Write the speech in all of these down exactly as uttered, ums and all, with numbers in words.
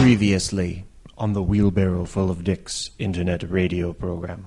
Previously on the Wheelbarrow Full of Dicks internet radio program.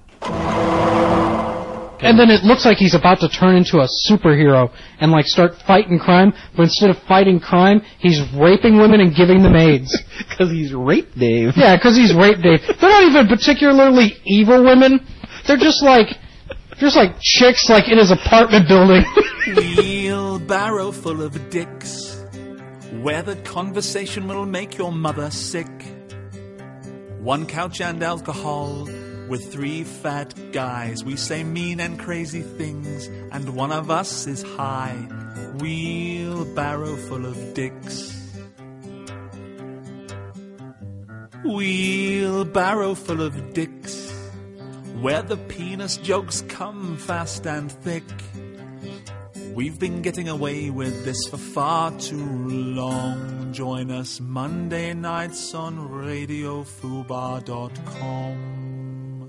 And then it looks like he's about to turn into a superhero and like start fighting crime, but instead of fighting crime, he's raping women and giving them AIDS. Because he's Rape Dave. Yeah, because he's Rape Dave. They're not even particularly evil women. They're just like, just like chicks like in his apartment building. Wheelbarrow full of dicks, where the conversation will make your mother sick. One couch and alcohol, with three fat guys. We say mean and crazy things, and one of us is high. Wheelbarrow full of dicks. Wheelbarrow full of dicks, where the penis jokes come fast and thick. We've been getting away with this for far too long. Join us Monday nights on radio fubar dot com.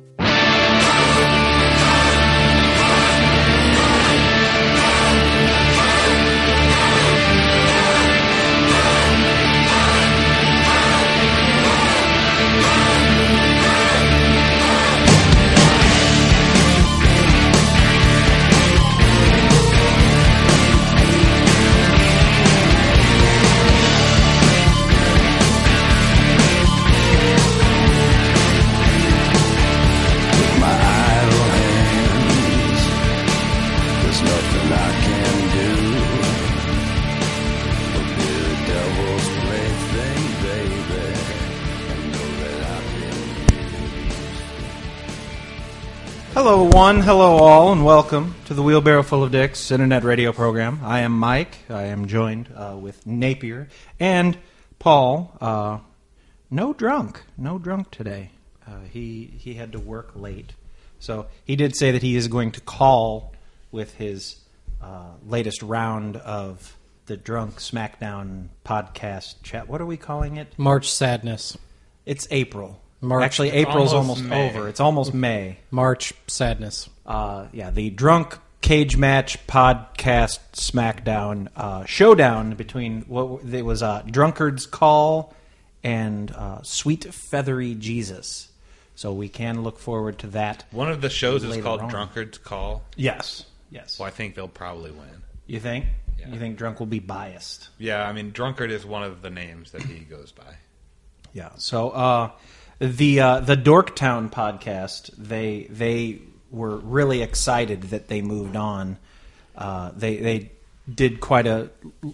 Hello one, hello all, and welcome to the Wheelbarrow Full of Dicks internet radio program. I am Mike. I am joined uh, with Napier and Paul. Uh, no drunk, no drunk today. Uh, he he had to work late, so he did say that he is going to call with his uh, latest round of the Drunk Smackdown podcast chat. What are we calling it? March Sadness. It's April. March. Actually, April's Almost almost, May. over. It's almost May. March Sadness. Uh, yeah, the Drunk Cage Match Podcast Smackdown uh, showdown between what it was uh, Drunkard's Call and uh, Sweet Feathery Jesus. So we can look forward to that. One of the shows is later called on. Drunkard's Call. Yes, yes. Well, I think they'll probably win. You think? Yeah. You think Drunk will be biased? Yeah, I mean, Drunkard is one of the names that he goes by. Yeah. So uh, the uh, the Dorktown podcast, they they were really excited that they moved on. Uh, they they did quite a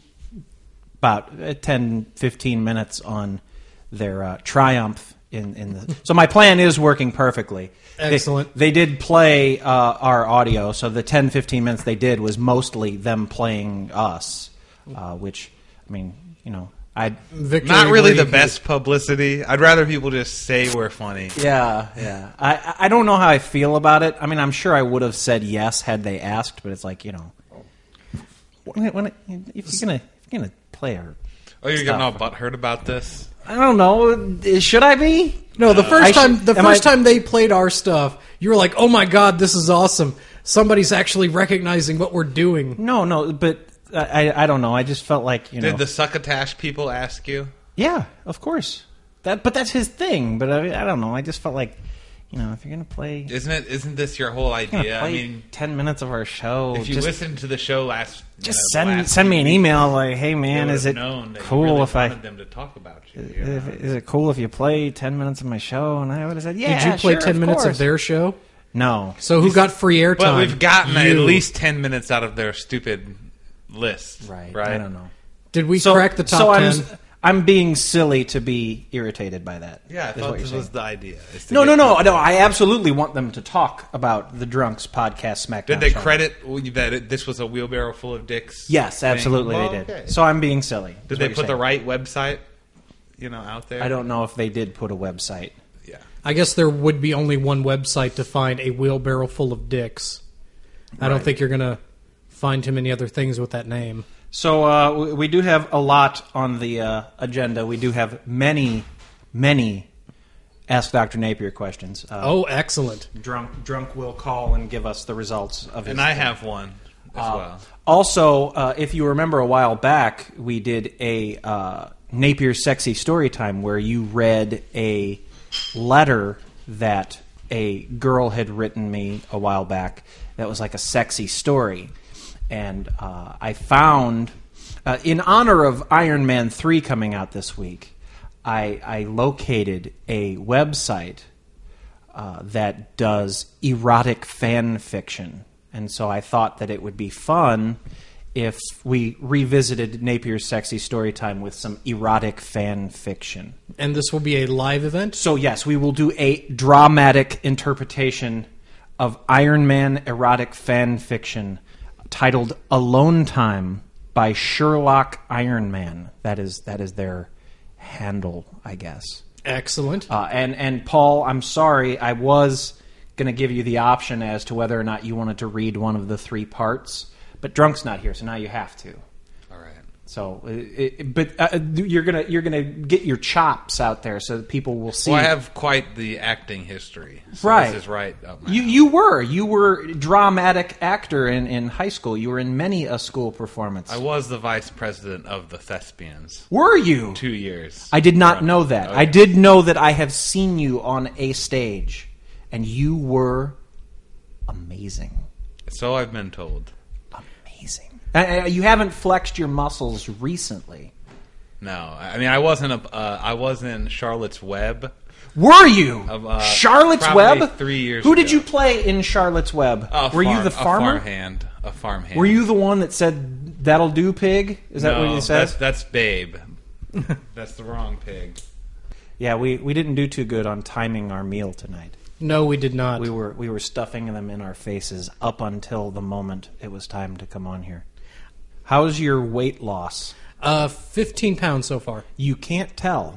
about ten, fifteen minutes on their uh, triumph in, in the. So my plan is working perfectly. Excellent. They, they did play uh, our audio, so the ten, fifteen minutes they did was mostly them playing us, uh, which I mean, you know. I Victory Not really the League. best publicity. I'd rather people just say we're funny. Yeah, yeah. I I don't know how I feel about it. I mean, I'm sure I would have said yes had they asked, but it's like, you know, when, when it, if you're gonna if you're gonna play our Oh, you're getting all stuff. butthurt about this? I don't know. Should I be? No, the first I time should- the am first I- time they played our stuff, you were like, "Oh my god, this is awesome! Somebody's actually recognizing what we're doing." No, no. But I I don't know. I just felt like, you know. Did the Succotash people ask you? Yeah, of course. That, but that's his thing. But I, I don't know. I just felt like, you know, if you're gonna play, Isn't it? Isn't this your whole if you're idea? gonna I play mean, ten minutes of our show. if you just, listened to the show last, you just know, the send last send me an week, email like, hey you man, would is have it known that you cool really if I wanted them to talk about you? you Is, know? is it cool if you play ten minutes of my show? And I would have said, yeah. Did you play sure, ten of minutes course. of their show? No. So who got free airtime? But we've gotten at You. least ten minutes out of their stupid list. Right. Right. I don't know. Did we So, crack the top so ten? I'm, I'm being silly to be irritated by that. Yeah, I is thought what this you're was saying. the idea. is to No, get no, no, people- no. I absolutely want them to talk about the Drunks podcast Smackdown. Did they show. credit that it, this was a wheelbarrow full of dicks? Yes, thing? absolutely Well, they did. okay. So I'm being silly. Did is they what put you're the saying. right website, you know, out there? I don't know if they did put a website. Yeah. I guess there would be only one website to find a wheelbarrow full of dicks. I don't Right. think you're gonna find too many other things with that name. So uh, we, we do have a lot on the uh, agenda. We do have many, many Ask Doctor Napier questions. Uh, Oh, excellent. drunk drunk will call and give us the results of his. And I have one as Uh, well. Also, uh, if you remember a while back, we did a uh, Napier's Sexy Storytime, where you read a letter that a girl had written me a while back that was like a sexy story. And uh, I found, uh, in honor of Iron Man three coming out this week, I, I located a website uh, that does erotic fan fiction. And so I thought that it would be fun if we revisited Napier's Sexy Storytime with some erotic fan fiction. And this will be a live event? So yes, we will do a dramatic interpretation of Iron Man erotic fan fiction titled Alone Time by Sherlock Iron Man. That is that is their handle, I guess. Excellent. Uh, and, and Paul, I'm sorry, I was going to give you the option as to whether or not you wanted to read one of the three parts. But Drunk's not here, so now you have to. All right. So, it, it, but uh, you're gonna you're gonna get your chops out there so that people will see. Well, I have quite the acting history. So right. This is right up my You alley. you were you were a dramatic actor in, in high school. You were in many a school performance. I was the vice president of the Thespians. Were you? Two years. I did not running. know that. Oh, I yeah. did know that I have seen you on a stage, and you were amazing. So I've been told. Amazing. Uh, you haven't flexed your muscles recently. No, I mean I wasn't a. Uh, I was in Charlotte's Web. Were you? Uh, Charlotte's probably Web? three years Who did ago. you play in Charlotte's Web? A Were you farm- the farmer? A farmhand. A farmhand. Were you the one that said, "That'll do, pig"? Is that no, what you said? That's, that's Babe. That's the wrong pig. Yeah, we, we didn't do too good on timing our meal tonight. No, we did not. We were we were stuffing them in our faces up until the moment it was time to come on here. How's your weight loss? Uh, fifteen pounds so far. You can't tell.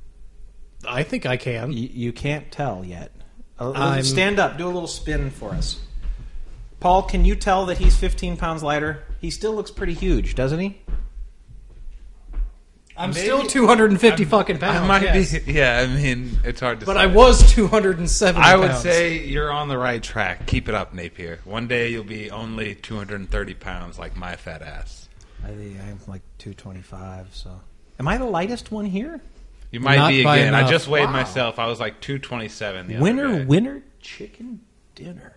I think I can. You, you can't tell yet. Uh, I'm- Stand up. Do a little spin for us. Paul, can you tell that he's fifteen pounds lighter? He still looks pretty huge, doesn't he? I'm Maybe- still two hundred fifty fucking pounds. I might yes. be. Yeah, I mean it's hard to. But say. I was two hundred seventy I would pounds. say you're on the right track. Keep it up, Napier. One day you'll be only two hundred thirty pounds, like my fat ass. I think I'm like two twenty-five. So, am I the lightest one here? You might Not be by again. I enough. just weighed Wow. myself. I was like two twenty-seven. The Winner, other day. winner, chicken dinner.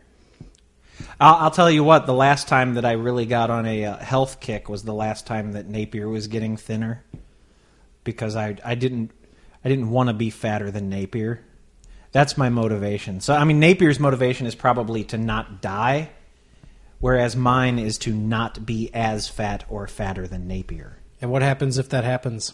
I'll, I'll tell you what. The last time that I really got on a uh, health kick was the last time that Napier was getting thinner, because I I didn't I didn't want to be fatter than Napier. That's my motivation. So I mean, Napier's motivation is probably to not die, whereas mine is to not be as fat or fatter than Napier. And what happens if that happens?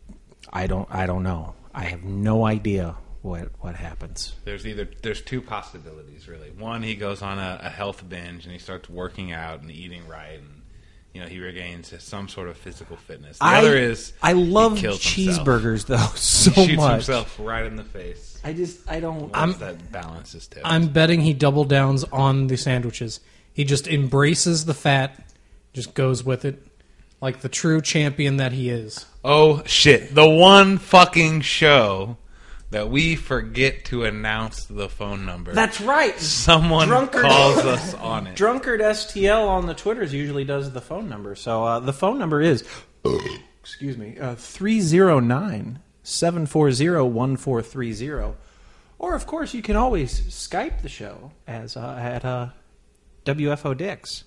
I don't I don't know. I have no idea what what happens. There's either there's two possibilities really. One, he goes on a, a health binge and he starts working out and eating right, and you know he regains some sort of physical fitness. The I, other is I love he kills himself. cheeseburgers though so He shoots much. himself right in the face. I just I don't. Once that balance is tipped. I'm betting he double downs on the sandwiches. He just embraces the fat, just goes with it, like the true champion that he is. Oh shit! The one fucking show that we forget to announce the phone number. That's right. Someone Drunkard- calls us on it. Drunkard S T L on the Twitters usually does the phone number. So uh, the phone number is, excuse me, uh, three zero nine, seven four zero, one four three zero. Or, of course, you can always Skype the show as uh, at uh, W F O Dix.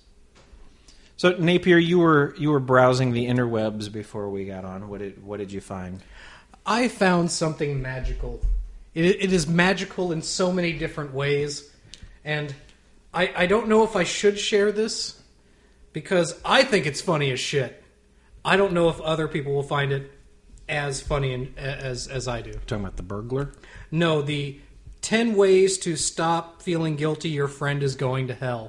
So, Napier, you were you were browsing the interwebs before we got on. What did what did you find? I found something magical. It, it is magical in so many different ways. And I, I don't know if I should share this, because I think it's funny as shit. I don't know if other people will find it as funny and, as, as I do. Talking about the burglar? No, the ten ways to stop feeling guilty your friend is going to hell.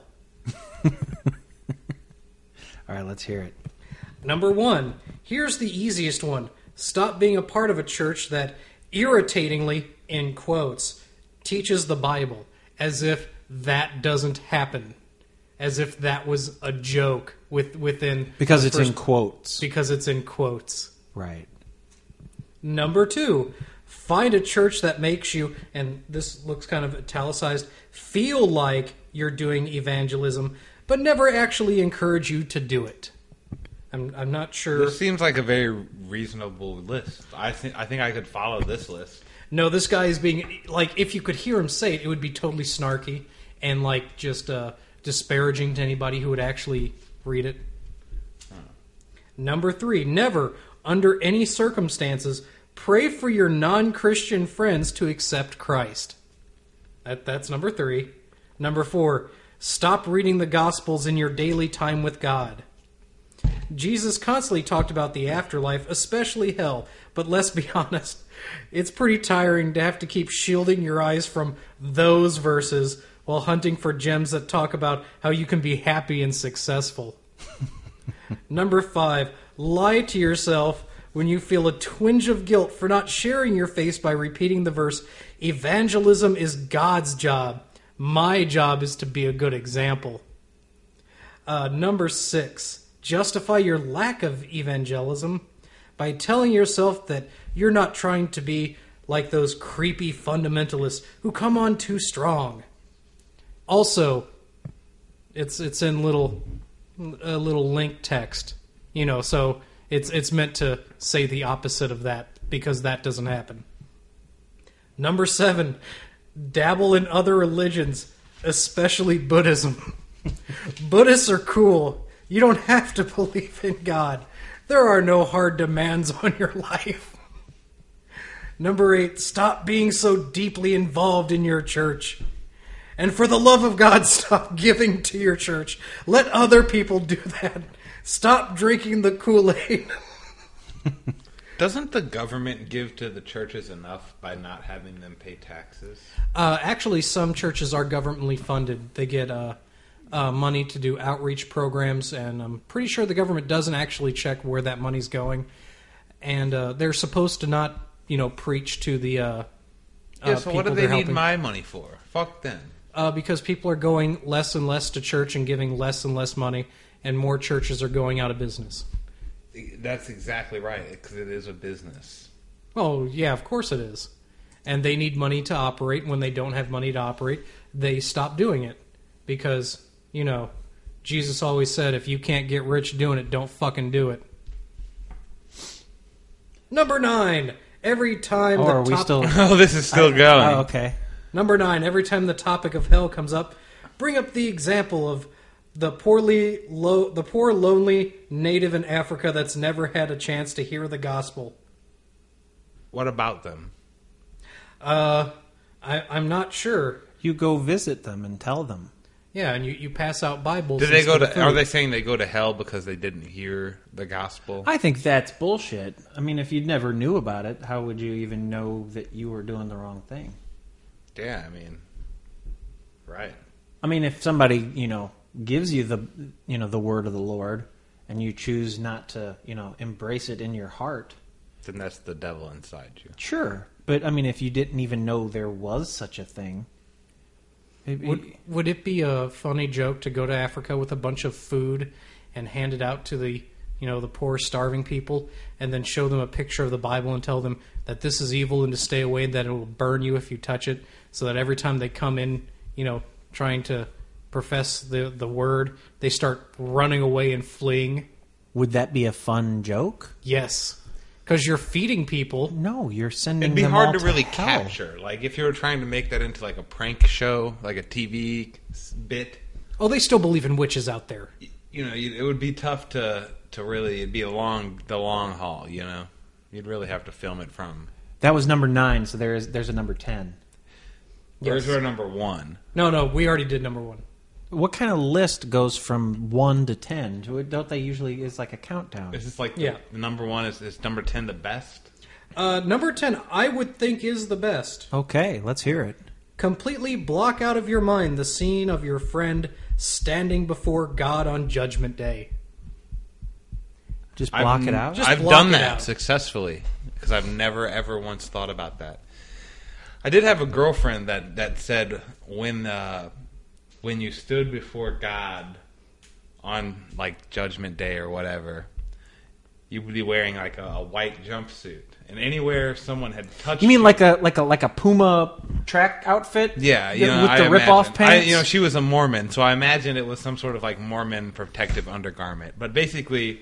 All right, let's hear it. Number one, here's the easiest one. Stop being a part of a church that irritatingly, in quotes, teaches the Bible, as if that doesn't happen. As if that was a joke with within... Because the it's first- in quotes. Because it's in quotes. Right. Number two, find a church that makes you, and this looks kind of italicized, feel like you're doing evangelism, but never actually encourage you to do it. I'm I'm not sure. This seems like a very reasonable list. I think I think I could follow this list. No, this guy is being like, if you could hear him say it, it would be totally snarky and like just uh, disparaging to anybody who would actually read it. Huh. Number three, never, under any circumstances, pray for your non-Christian friends to accept Christ. That that's number three. Number four, stop reading the Gospels in your daily time with God. Jesus constantly talked about the afterlife, especially hell, but let's be honest, it's pretty tiring to have to keep shielding your eyes from those verses while hunting for gems that talk about how you can be happy and successful. Number five, lie to yourself when you feel a twinge of guilt for not sharing your faith by repeating the verse, evangelism is God's job. My job is to be a good example. Uh, number six, justify your lack of evangelism by telling yourself that you're not trying to be like those creepy fundamentalists who come on too strong. Also, it's it's in little a little link text, you know, so it's it's meant to say the opposite of that because that doesn't happen. Number seven, dabble in other religions, especially Buddhism. Buddhists are cool. You don't have to believe in God. There are no hard demands on your life. Number eight, stop being so deeply involved in your church. And for the love of God, stop giving to your church. Let other people do that. Stop drinking the Kool-Aid. Doesn't the government give to the churches enough by not having them pay taxes? Uh, actually, some churches are governmentally funded. They get uh, uh, money to do outreach programs, and I'm pretty sure the government doesn't actually check where that money's going. And uh, they're supposed to not, you know, preach to the uh, yeah, uh, so people what do they they're need helping. my money for? Fuck them. Uh, because people are going less and less to church and giving less and less money, and more churches are going out of business. That's exactly right, because it is a business. Oh, yeah, of course it is. And they need money to operate. When they don't have money to operate, they stop doing it. Because, you know, Jesus always said, if you can't get rich doing it, don't fucking do it. Number nine. Every time Oh, the are we top- still? Oh, this is still going. Oh, okay. Number nine. Every time the topic of hell comes up, bring up the example of the poorly, lo- the poor, lonely native in Africa that's never had a chance to hear the gospel. What about them? Uh, I, I'm not sure. You go visit them and tell them. Yeah, and you, you pass out Bibles. Did they go instead to? of Are food. they saying they go to hell because they didn't hear the gospel? I think that's bullshit. I mean, if you never knew about it, how would you even know that you were doing the wrong thing? Yeah, I mean, right. I mean, if somebody, you know, gives you the, you know, the word of the Lord, and you choose not to, you know, embrace it in your heart, Then that's the devil inside you. sure. But I mean, if you didn't even know there was such a thing, it, Would, would it be a funny joke to go to Africa with a bunch of food and hand it out to the, you know, the poor, starving people, and then show them a picture of the Bible and tell them that this is evil and to stay away, and that it will burn you if you touch it, so that every time they come in, you know, trying to profess the the word, they start running away and fleeing? would that be a fun joke? Yes, because you're feeding people. No, you're sending. It'd be them hard all to really hell. capture. Like if you were trying to make that into like a prank show, like a T V bit. Oh, they still believe in witches out there. You know, it would be tough to to really. It'd be a long the long haul. You know, you'd really have to film it from. That was number nine, so there is there's a number ten. Where's Yes. our number one? No, no, we already did number one. What kind of list goes from one to ten? Don't they usually? It's like a countdown. Is this like the, Yeah. the number one? Is, is number ten the best? Uh, number ten, I would think, is the best. Okay, let's hear it. Completely block out of your mind the scene of your friend standing before God on Judgment Day. Just block I've, it out. Just I've block done it that out. successfully because I've never ever once thought about that. I did have a girlfriend that, that said when uh, when you stood before God on like Judgment Day or whatever, you would be wearing like a, a white jumpsuit, and anywhere someone had touched You mean like a like a like a Puma track outfit? yeah, you The- know, with I the rip off imagine- pants. I, you know, she was a Mormon, so I imagine it was some sort of like Mormon protective undergarment. But basically,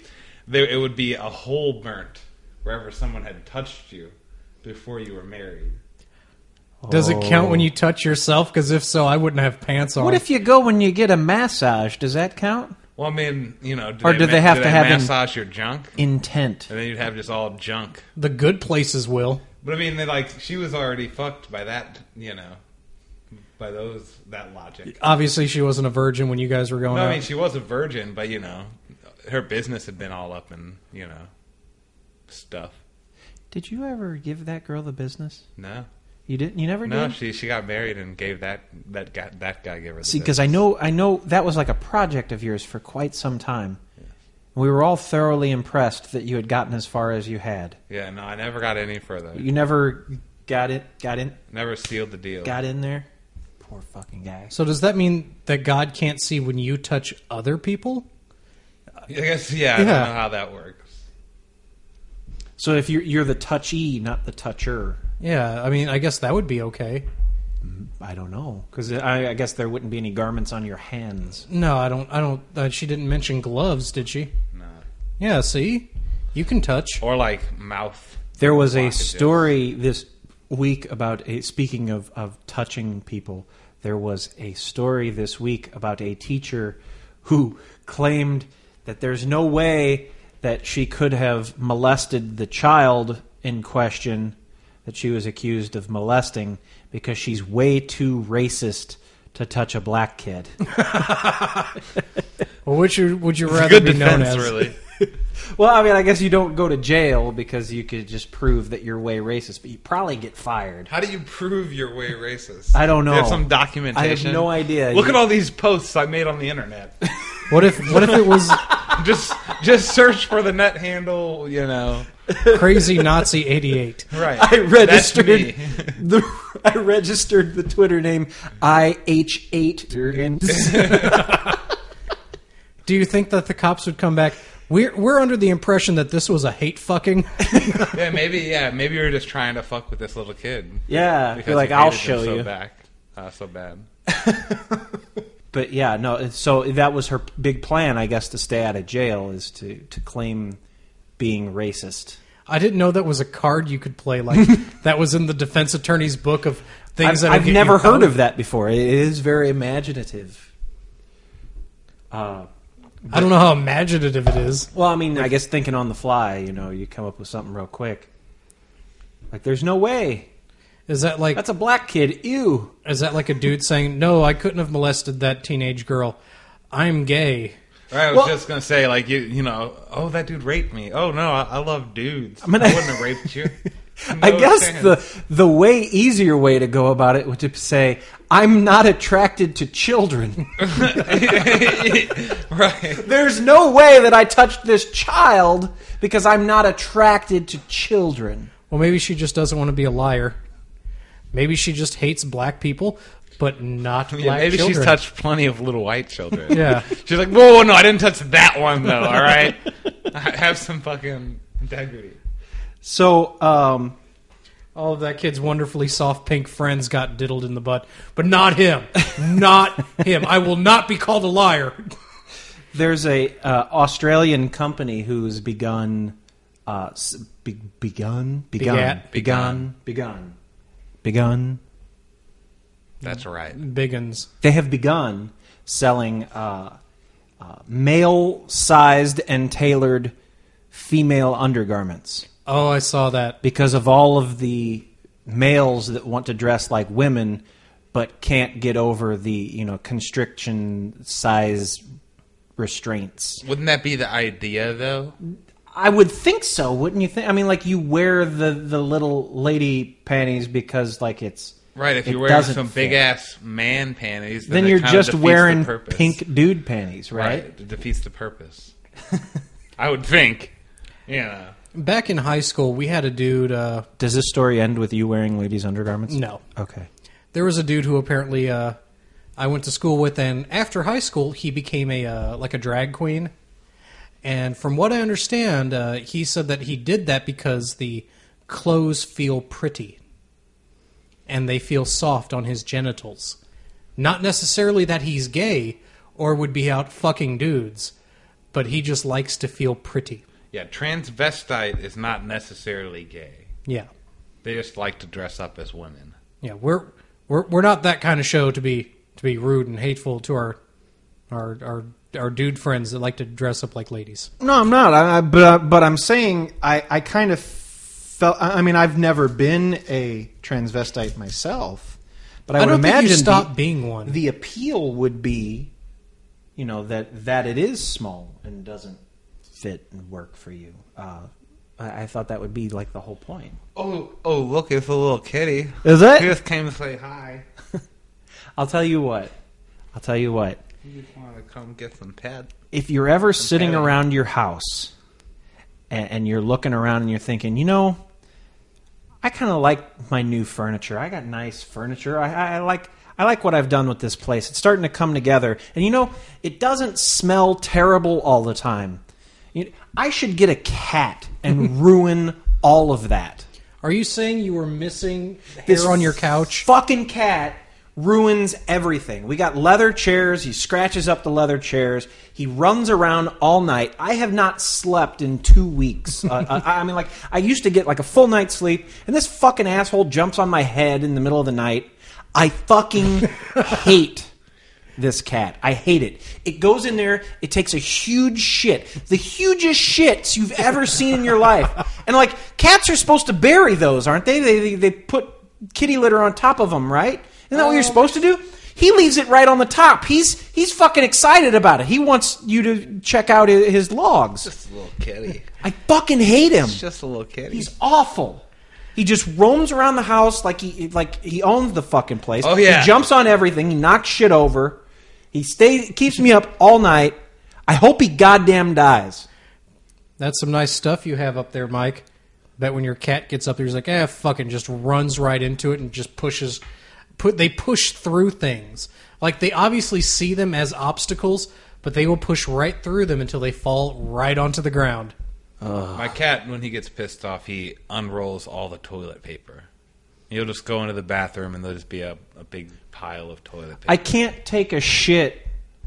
there, it would be a hole burnt wherever someone had touched you before you were married. Does it count when you touch yourself? Because if so, I wouldn't have pants on. What if you go when you get a massage? Does that count? Well, I mean, you know, do Or they, do ma- they have do to they have an- massage your junk? Intent. And then you'd have just all junk. the good places will? But I mean, they, like, she was already fucked by that, you know, by those, that logic. Obviously, she wasn't a virgin when you guys were going No, out. I mean, she was a virgin, but, you know, her business had been all up in, you know, stuff. Did you ever give that girl the business? No. You didn't. You never No, did. she she got married and gave that that guy, that guy gave her the See, because I business. know, I know that was like a project of yours for quite some time. We were all thoroughly impressed that you had gotten as far as you had. Yeah, no, I never got any further. You never got it. Got in. Never sealed the deal. Got in there. Poor fucking guy. So does that mean that God can't see when you touch other people? I guess, yeah, I Yeah. don't know how that works. So if you're you're the touchy, not the toucher. Yeah, I mean, I guess that would be okay. I don't know, because I, I guess there wouldn't be any garments on your hands. No, I don't. I don't. Uh, she didn't mention gloves, did she? No. Yeah. See, you can touch. Or like mouth. There was a blockages. story this week about a, speaking of, of touching people. There was a story this week about a teacher who claimed that there's no way that she could have molested the child in question that she was accused of molesting because she's way too racist to touch a black kid. Well, which would, would you It's a rather good be known defense, as? really. Well, I mean, I guess you don't go to jail because you could just prove that you're way racist, but you probably get fired. How do you prove you're way racist? I don't know. Do you have some documentation? I have no idea. Look You- at all these posts I made on the internet. What if? What if it was just just search for the net handle, you know. crazy Nazi eighty-eight? Right. I registered That's me. the I registered the Twitter name I H eight. Do you think that the cops would come back? We're we're under the impression that this was a hate fucking. Yeah, maybe. Yeah, maybe you're just trying to fuck with this little kid. Yeah, Because you're like you I'll hated him show so you. Back, uh, so bad. But yeah, no. So that was her big plan, I guess, to stay out of jail is to to claim being racist. I didn't know that was a card you could play. Like that was in the defense attorney's book of things I've, that I've get never you heard out. of that before. It is very imaginative. Uh, I don't know how imaginative it is. well, I mean, I guess thinking on the fly, you know, you come up with something real quick. Like, there's no way. Is that like That's a black kid. Ew. is that like a dude saying, "No, I couldn't have molested that teenage girl. I'm gay." Right, I was Well- just gonna say, like you, you know, oh, that dude raped me. Oh no, I, I love dudes. I, mean, I- wouldn't have raped you. I No guess chance. the the way easier way to go about it would to say, I'm not attracted to children. right. There's no way that I touched this child because I'm not attracted to children. Well, maybe she just doesn't want to be a liar. Maybe she just hates black people, but not black Yeah, maybe children. she's touched plenty of little white children. Yeah. She's like, whoa, no, I didn't touch that one though. All right, have some fucking integrity. So, um, All of that kid's wonderfully soft pink friends got diddled in the butt, but not him. Not him. I will not be called a liar. there's a uh, Australian company who's begun, uh, s- be- begun, begun, Begat. begun, begun, begun. That's right. Biggins. They have begun selling uh, uh, male-sized and tailored female undergarments Oh, I saw that. because of all of the males that want to dress like women but can't get over the, you know, constriction size restraints. Wouldn't that be the idea though? I would think so, wouldn't you think? I mean, like, you wear the, the little lady panties because, like, it's... Right. If it you're wearing doesn't some fit. big ass man panties, then, Then it you're kinda just defeats wearing the purpose. pink dude panties, right? Right. It defeats the purpose. I would think. Yeah. Back in high school, we had a dude. Uh, Does this story end with you wearing ladies' undergarments? no, Okay. there was a dude who apparently uh, I went to school with, and after high school, he became a uh, like a drag queen. And from what I understand, uh, he said that he did that because the clothes feel pretty, and they feel soft on his genitals. Not necessarily that he's gay or would be out fucking dudes, but he just likes to feel pretty. Yeah, transvestite is not necessarily gay. Yeah. They just like to dress up as women. Yeah, we're we're we're not that kind of show to be to be rude and hateful to our our our our dude friends that like to dress up like ladies. No, I'm not. I, I, but uh, but I'm saying I, I kind of felt. I mean, I've never been a transvestite myself, but I, I would don't imagine think you stop the, being one. The appeal would be, you know, that that it is small and doesn't fit and work for you. Uh, I, I thought that would be like the whole point. Oh, oh! Look, it's a little kitty. Is it? He just came to say hi. I'll tell you what. I'll tell you what. You just want to come get some pet? If you're ever sitting petting. around your house and, and you're looking around and you're thinking, you know, I kind of like my new furniture. I got nice furniture. I, I, I like I like what I've done with this place. It's starting to come together. And you know, it doesn't smell terrible all the time. You, I should get a cat and ruin all of that. Are you saying you were missing hair This on your couch? Fucking cat ruins everything. We got leather chairs. He scratches up the leather chairs. He runs around all night. I have not slept in two weeks. uh, I, I mean, like, I used to get like a full night's sleep, and this fucking asshole jumps on my head in the middle of the night. I fucking hate this cat. I hate it. It goes in there. It takes a huge shit. The hugest shits you've ever seen in your life. And, like, cats are supposed to bury those, aren't they? They, they, they put kitty litter on top of them, right? Isn't that what you're supposed to do? He leaves it right on the top. He's he's fucking excited about it. He wants you to check out his, his logs. Just a little kitty. I fucking hate him. It's just a little kitty. He's awful. He just roams around the house like he like he owns the fucking place. Oh, yeah. He jumps on everything. He knocks shit over. He stays keeps me up all night. I hope he goddamn dies. That's some nice stuff you have up there, Mike. Bet when your cat gets up there, he's like, eh, fucking just runs right into it and just pushes... Put, they push through things. Like, they obviously see them as obstacles, but they will push right through them until they fall right onto the ground. Ugh. My cat, when he gets pissed off, he unrolls all the toilet paper. He'll just go into the bathroom and there'll just be a, a big pile of toilet paper. I can't take a shit.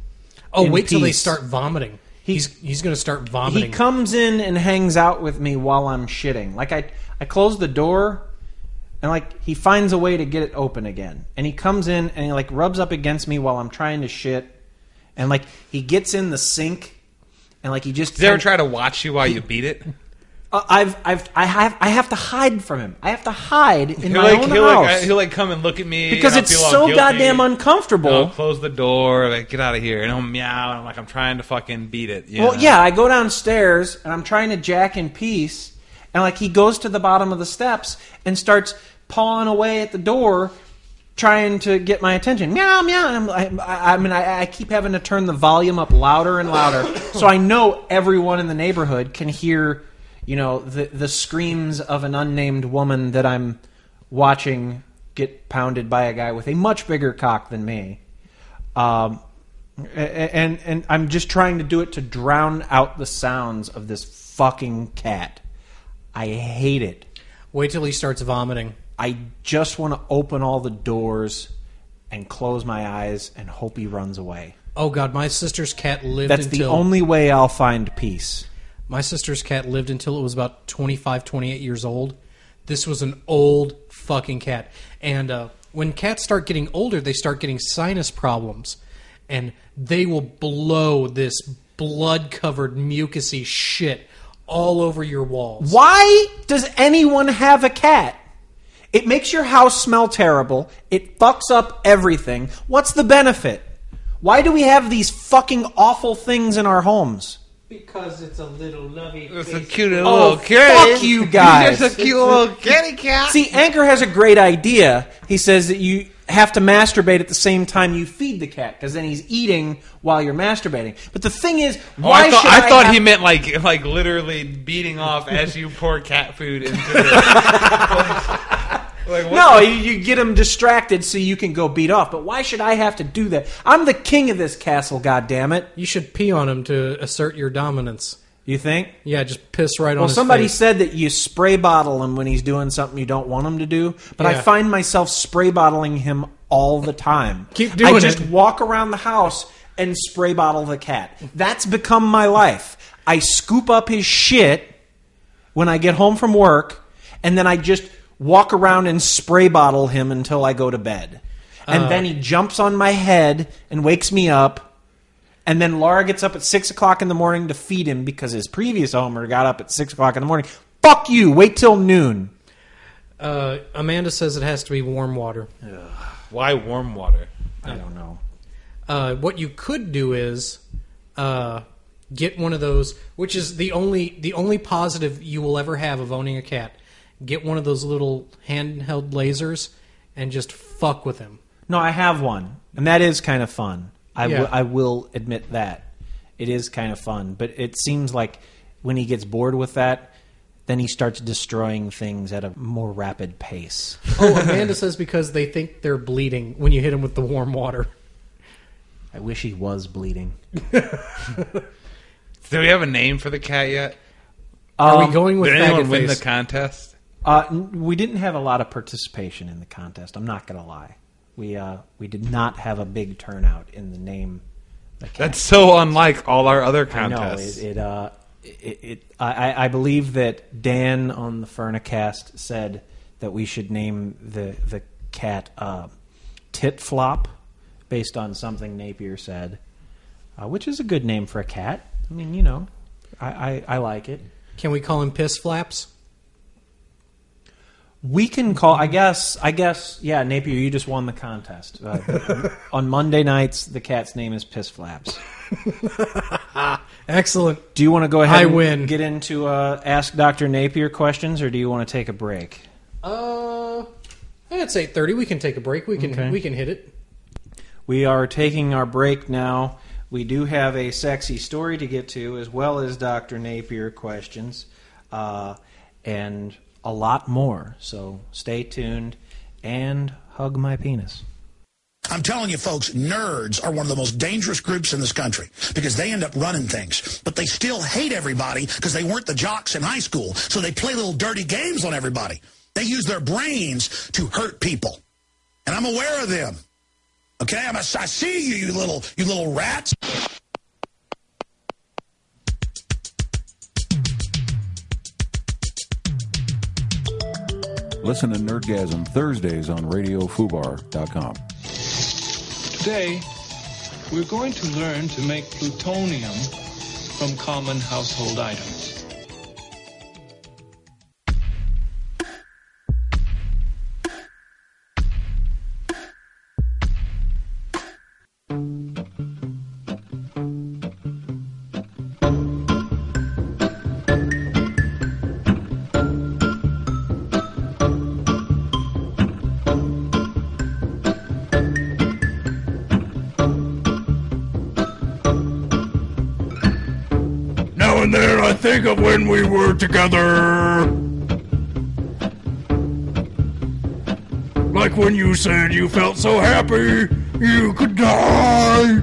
Oh, in wait till they peace. start vomiting. He's he's going to start vomiting. He comes in and hangs out with me while I'm shitting. Like, I, I close the door, and, like, he finds a way to get it open again. And he comes in and he, like, rubs up against me while I'm trying to shit. And, like, he gets in the sink, and, like, he just... Does he ever try to watch you while you beat it? Uh, I've, I've, I have, I have to hide from him. I have to hide in He'll my like, own he'll house like, he'll like come and look at me because and it's I'll feel all so guilty. goddamn uncomfortable. I'll close the door, like get out of here, and I'll meow. And I'm like, I'm trying to fucking beat it. You Well, know? yeah, I go downstairs and I'm trying to jack in peace, and like he goes to the bottom of the steps and starts pawing away at the door, trying to get my attention. Meow, meow. And I'm, I, I mean, I, I keep having to turn the volume up louder and louder, so I know everyone in the neighborhood can hear, you know, the the screams of an unnamed woman that I'm watching get pounded by a guy with a much bigger cock than me. Um, and and I'm just trying to do it to drown out the sounds of this fucking cat. I hate it. Wait till he starts vomiting. I just want to open all the doors and close my eyes and hope he runs away. Oh, God, my sister's cat lived That's until... the only way I'll find peace. My sister's cat lived until it was about twenty-five, twenty-eight years old. This was an old fucking cat. And uh, when cats start getting older, they start getting sinus problems. And they will blow this blood-covered, mucusy shit all over your walls. Why does anyone have a cat? It makes your house smell terrible. It fucks up everything. What's the benefit? Why do we have these fucking awful things in our homes? Because it's a little lovey. It's a cute little Oh, kitty. fuck you guys. It's a cute little kitty cat. See, Anchor has a great idea. He says that you have to masturbate at the same time you feed the cat, because then he's eating while you're masturbating. But the thing is, Oh, why I thought, should I I thought have... he meant like like literally beating off as you pour cat food into the... Like, what No, the- you, you get him distracted so you can go beat off. But why should I have to do that? I'm the king of this castle, goddammit. You should pee on him to assert your dominance. You think? Yeah, just piss right on Well, his somebody face. said that you spray bottle him when he's doing something you don't want him to do. But I Yeah. find myself spray bottling him all the time. Keep doing I just it. walk around the house and spray bottle the cat. That's become my life. I scoop up his shit when I get home from work, and then I just walk around and spray bottle him until I go to bed. And uh, then he jumps on my head and wakes me up. And then Laura gets up at six o'clock in the morning to feed him because his previous owner got up at six o'clock in the morning. Fuck you. Wait till noon. Uh, Amanda says it has to be warm water. Ugh. Why warm water? I don't know. Uh, what you could do is uh, get one of those, which is the only the only positive you will ever have of owning a cat. Get one of those little handheld lasers and just fuck with him. No, I have one, and that is kind of fun. I, yeah. w- I will admit that. It is kind of fun, but it seems like when he gets bored with that, then he starts destroying things at a more rapid pace. Oh, Amanda says because they think they're bleeding when you hit them with the warm water. I wish he was bleeding. Do we have a name for the cat yet? Are um, we going with Did faggot anyone win face? the contest? Uh, we didn't have a lot of participation in the contest. I'm not going to lie. We uh, we did not have a big turnout in the name. The cat. That's so unlike all our other contests. I know. It, it, uh, it, it, I, I believe that Dan on the Furnicast said that we should name the the cat uh, Tit Flop, based on something Napier said, uh, which is a good name for a cat. I mean, you know, I, I, I like it. Can we call him Piss Flaps? We can call, I guess, I guess, yeah, Napier, you just won the contest. Uh, the, on Monday nights, the cat's name is Piss Flaps. Excellent. Do you want to go ahead I and win. get into uh, Ask Doctor Napier questions, or do you want to take a break? Uh, it's eight thirty. We can take a break. We can Okay. we can hit it. We are taking our break now. We do have a sexy story to get to, as well as Doctor Napier questions, uh, and a lot more. So stay tuned and hug my penis. I'm telling you, folks, nerds are one of the most dangerous groups in this country because they end up running things. But they still hate everybody because they weren't the jocks in high school. So they play little dirty games on everybody. They use their brains to hurt people. And I'm aware of them. Okay? I'm a, I see you, you little, you little rats. Listen to Nerdgasm Thursdays on radio fubar dot com. Today, we're going to learn to make plutonium from common household items. And then I think of when we were together. Like when you said you felt so happy you could die.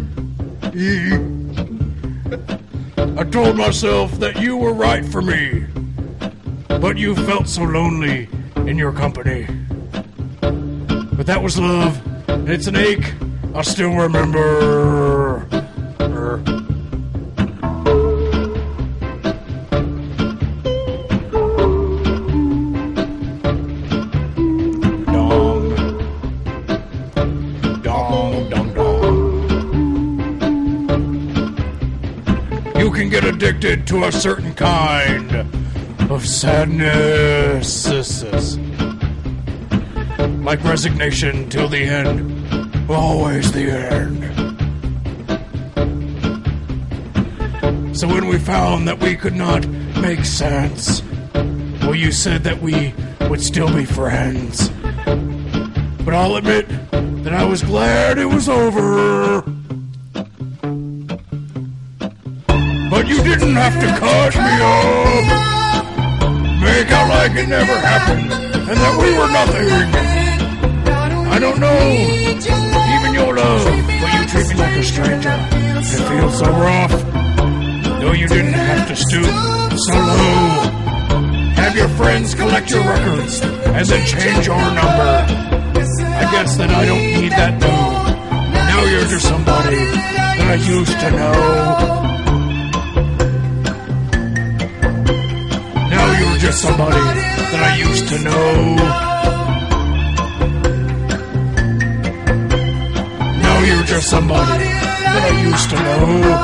I told myself that you were right for me, but you felt so lonely in your company. But that was love, and it's an ache I still remember. Addicted to a certain kind of sadness, like resignation till the end, always the end. So when we found that we could not make sense, well, you said that we would still be friends. But I'll admit that I was glad it was over. But you didn't have to cut me off, make out like it never happened, and that we were nothing. I don't know, even your love, but you treat me like a stranger. It feels so rough, though you didn't have to stoop so low. Have your friends collect your records, and then change your number. I guess that I don't need that now. Now you're just somebody that I used to know. just somebody that I used to know. Now you're just somebody that I used to know.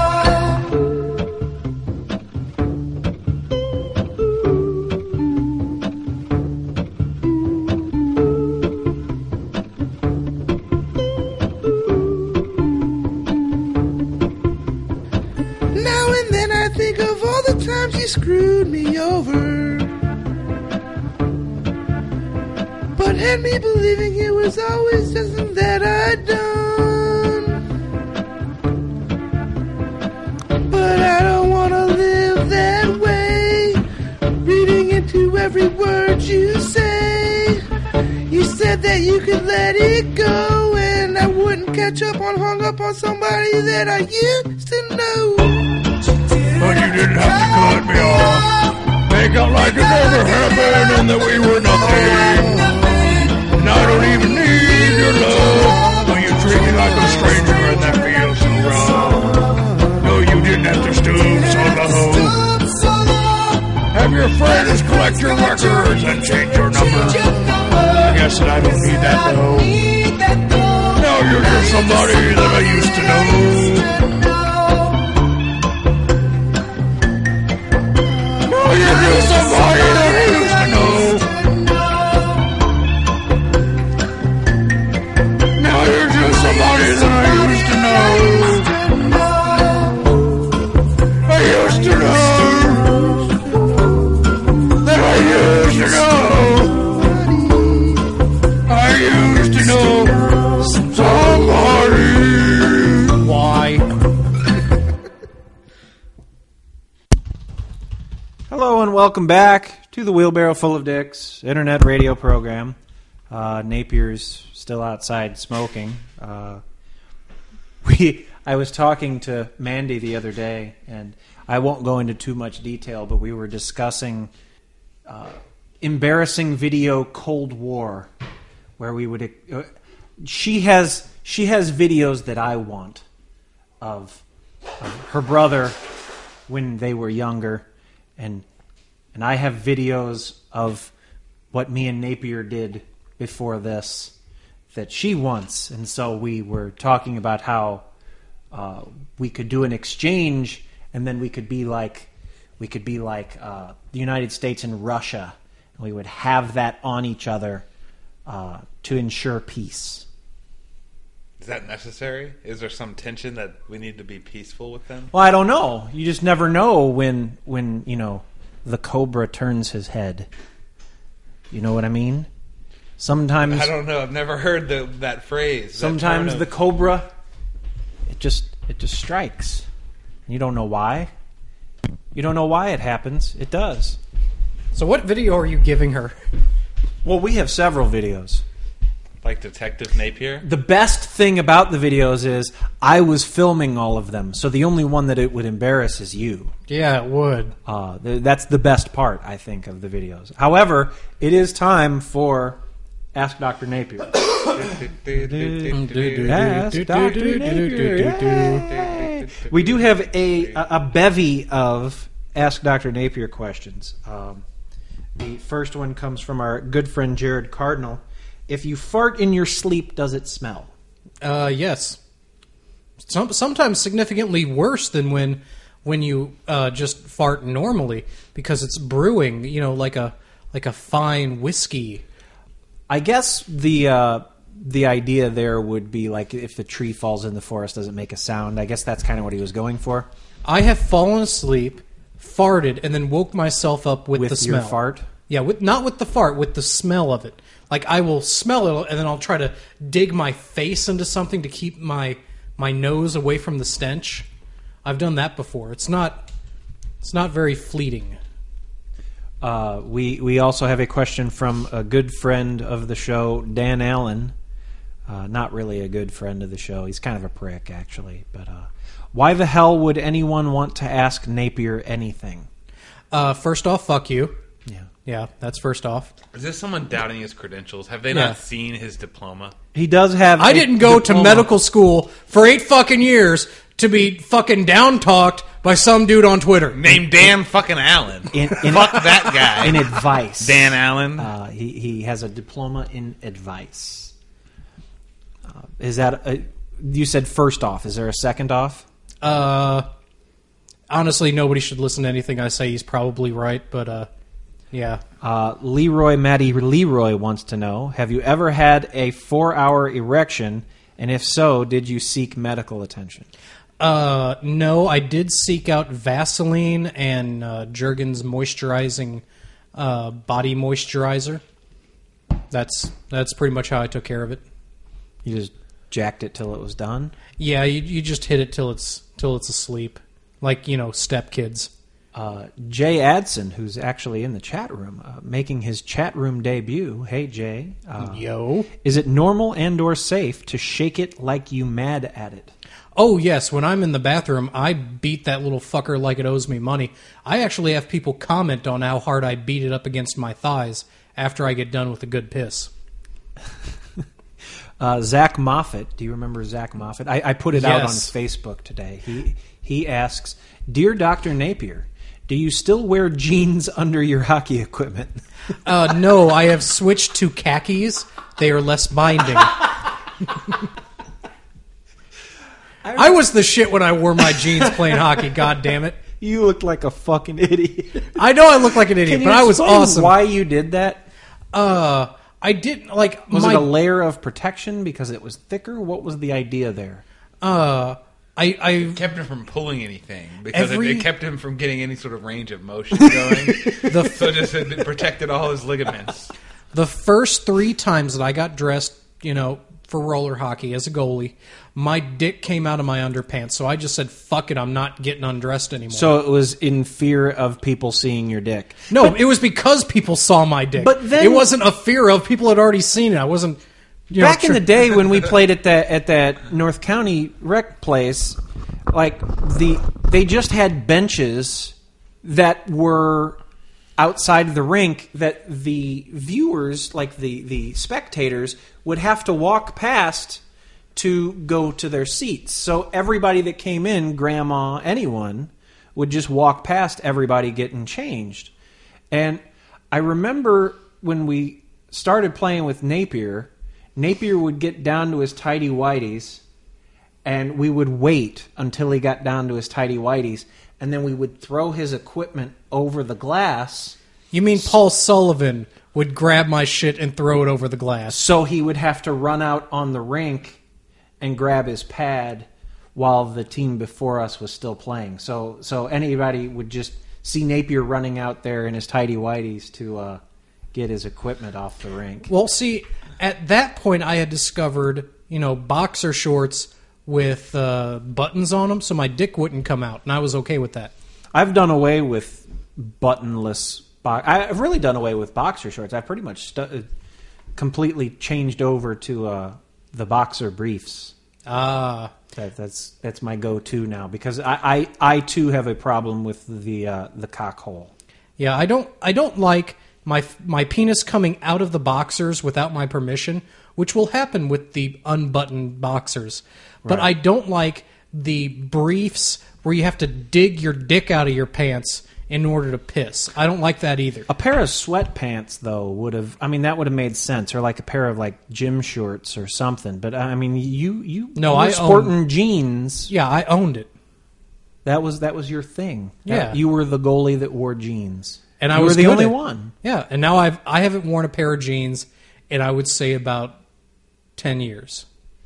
Screwed me over, but had me believing it was always something that I'd done. But I don't want to live that way, reading into every word you say. You said that you could let it go, and I wouldn't catch up on hung up on somebody that I used to know. But you didn't have to cut me off, make out like it never happened and that we were nothing. And I don't even need your love, but you treat me like a stranger and that feels so wrong. No, you didn't have to stoop so low. Have your friends collect your records and change your number. I guess that I don't need that though. Now you're just somebody that I used to know. You're just somebody that I used to know. Now you're just somebody that I used to know. I used to know. That I used to know. I used to know somebody. Why? Hello and welcome back to the Wheelbarrow Full of Dicks internet radio program. Uh, Napier's still outside smoking. Uh, we, I was talking to Mandy the other day, and I won't go into too much detail, but we were discussing uh, embarrassing video Cold War, where we would. Uh, she has she has videos that I want of, of her brother when they were younger. And and I have videos of what me and Napier did before this that she wants. And so we were talking about how uh, we could do an exchange, and then we could be like we could be like uh, the United States and Russia, and we would have that on each other uh, to ensure peace. Is that necessary? Is there some tension that we need to be peaceful with them? Well, I don't know. You just never know when, when you know, the cobra turns his head. You know what I mean? Sometimes... I don't know. I've never heard the, that phrase. Sometimes that the cobra, it just it just strikes. You don't know why. You don't know why it happens. It does. So what video are you giving her? Well, we have several videos. Like Detective Napier? The best thing about the videos is I was filming all of them, so the only one that it would embarrass is you. Yeah, it would. Uh, th- that's the best part, I think, of the videos. However, it is time for Ask Doctor Napier. Ask Doctor Napier. We do have a, a bevy of Ask Doctor Napier questions. Um, the first one comes from our good friend Jared Cardinal. If you fart in your sleep, does it smell? Uh, yes. Some, sometimes significantly worse than when when you uh, just fart normally, because it's brewing, you know, like a like a fine whiskey. I guess the uh, the idea there would be like if the tree falls in the forest, does it make a sound? I guess that's kind of what he was going for. I have fallen asleep, farted, and then woke myself up with, with the smell. Your fart? Yeah, with not with the fart, with the smell of it. Like, I will smell it, and then I'll try to dig my face into something to keep my my nose away from the stench. I've done that before. It's not it's not very fleeting. Uh, we we also have a question from a good friend of the show, Dan Allen. Uh, not really a good friend of the show. He's kind of a prick, actually. But uh, why the hell would anyone want to ask Napier anything? Uh, first off, fuck you. Yeah. Yeah, that's first off. Is this someone doubting his credentials? Have they Yeah. not seen his diploma? He does have I a didn't go diploma. to medical school for eight fucking years to be fucking down-talked by some dude on Twitter named Dan fucking Allen. In, in, Fuck that guy. In advice. Dan Allen. Uh, he, he has a diploma in advice. Uh, is that... A, you said first off. Is there a second off? Uh, honestly, nobody should listen to anything I say. He's probably right, but uh, yeah. Uh, Leroy Matty Leroy wants to know, have you ever had a four-hour erection, and if so, did you seek medical attention? Uh, no, I did seek out Vaseline and uh, Jergens moisturizing uh, body moisturizer. That's that's pretty much how I took care of it. You just jacked it till it was done? Yeah, you you just hit it till it's till it's asleep, like, you know, step kids. Uh, Jay Adson, who's actually in the chat room, uh, making his chat room debut. Hey, Jay. Uh, Yo. Is it normal and or safe to shake it like you mad at it? Oh, yes. When I'm in the bathroom, I beat that little fucker like it owes me money. I actually have people comment on how hard I beat it up against my thighs after I get done with a good piss. uh, Zach Moffat. Do you remember Zach Moffat? I, I put it yes. out on Facebook today. He, he asks, Dear Doctor Napier, do you still wear jeans under your hockey equipment? uh, no, I have switched to khakis. They are less binding. I was the shit when I wore my jeans playing hockey, god damn it. You looked like a fucking idiot. I know I look like an idiot, Can you but I was explain awesome. Why you did that? Uh, I didn't, like... Was my, it a layer of protection because it was thicker? What was the idea there? Uh... I, I it kept him from pulling anything because every, it, it kept him from getting any sort of range of motion going. the, so just it protected all his ligaments. The first three times that I got dressed, you know, for roller hockey as a goalie, my dick came out of my underpants. So I just said, fuck it, I'm not getting undressed anymore. So it was in fear of people seeing your dick. No, but, it was because people saw my dick. But then, it wasn't a fear of people had already seen it. I wasn't... You Back know, in the day when we played at that at that North County rec place, like the they just had benches that were outside of the rink that the viewers, like the, the spectators, would have to walk past to go to their seats. So everybody that came in, grandma, anyone, would just walk past everybody getting changed. And I remember when we started playing with Napier, Napier would get down to his tighty-whities, and we would wait until he got down to his tighty-whities, and then we would throw his equipment over the glass. You mean Paul Sullivan would grab my shit and throw it over the glass? So he would have to run out on the rink and grab his pad while the team before us was still playing. So so anybody would just see Napier running out there in his tighty-whities to uh, get his equipment off the rink. Well, see... At that point, I had discovered, you know, boxer shorts with uh, buttons on them, so my dick wouldn't come out, and I was okay with that. I've done away with buttonless. Bo- I've really done away with boxer shorts. I've pretty much stu- completely changed over to uh, the boxer briefs. Ah, that, that's that's my go-to now because I, I, I too have a problem with the uh, the cock hole. Yeah, I don't I don't like. My my penis coming out of the boxers without my permission, which will happen with the unbuttoned boxers. But Right. I don't like the briefs where you have to dig your dick out of your pants in order to piss. I don't like that either. A pair of sweatpants, though, would have... I mean, that would have made sense. Or like a pair of like gym shorts or something. But, I mean, you, you No, were I sporting own- jeans. Yeah, I owned it. That was that was your thing. Yeah. That- you were the goalie that wore jeans. And you I was were the good only at- one. Yeah, and now I've I haven't worn a pair of jeans in I would say about ten years.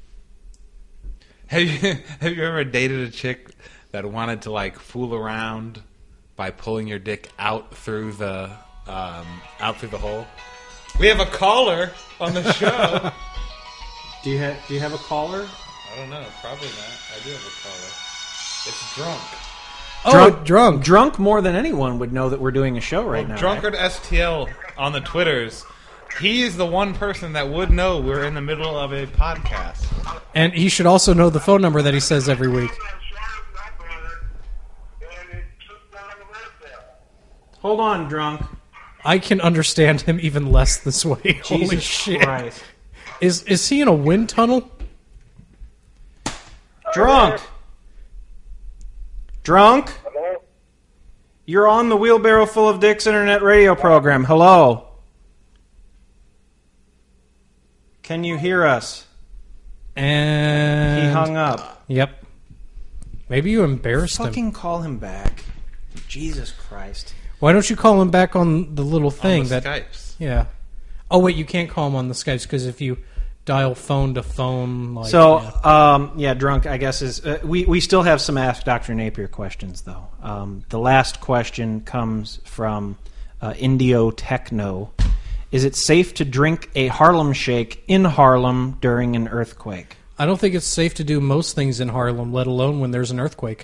Have you have you ever dated a chick that wanted to like fool around by pulling your dick out through the um, out through the hole? We have a caller on the show. Do you have Do you have a caller? I don't know. Probably not. I do have a caller. It's drunk. Oh, drunk, drunk. Drunk more than anyone would know that we're doing a show right well, now. Drunkard right? S T L on the Twitters. He is the one person that would know we're in the middle of a podcast. And he should also know the phone number that he says every week. Hold on, drunk. I can understand him even less this way. Holy Jesus shit. Christ. Is is he in a wind tunnel? Drunk. Drunk? Hello? You're on the Wheelbarrow Full of Dicks internet radio program. Hello. Can you hear us? And he hung up. Yep. Maybe you embarrassed Fucking him. Fucking call him back. Jesus Christ. Why don't you call him back on the little thing on the that Skypes? Yeah. Oh wait, you can't call him on the Skypes because if you dial phone to phone, like so yeah, um, yeah drunk. I guess is uh, we we still have some Ask Doctor Napier questions though. Um, the last question comes from uh, Indio Techno. Is it safe to drink a Harlem Shake in Harlem during an earthquake? I don't think it's safe to do most things in Harlem, let alone when there's an earthquake.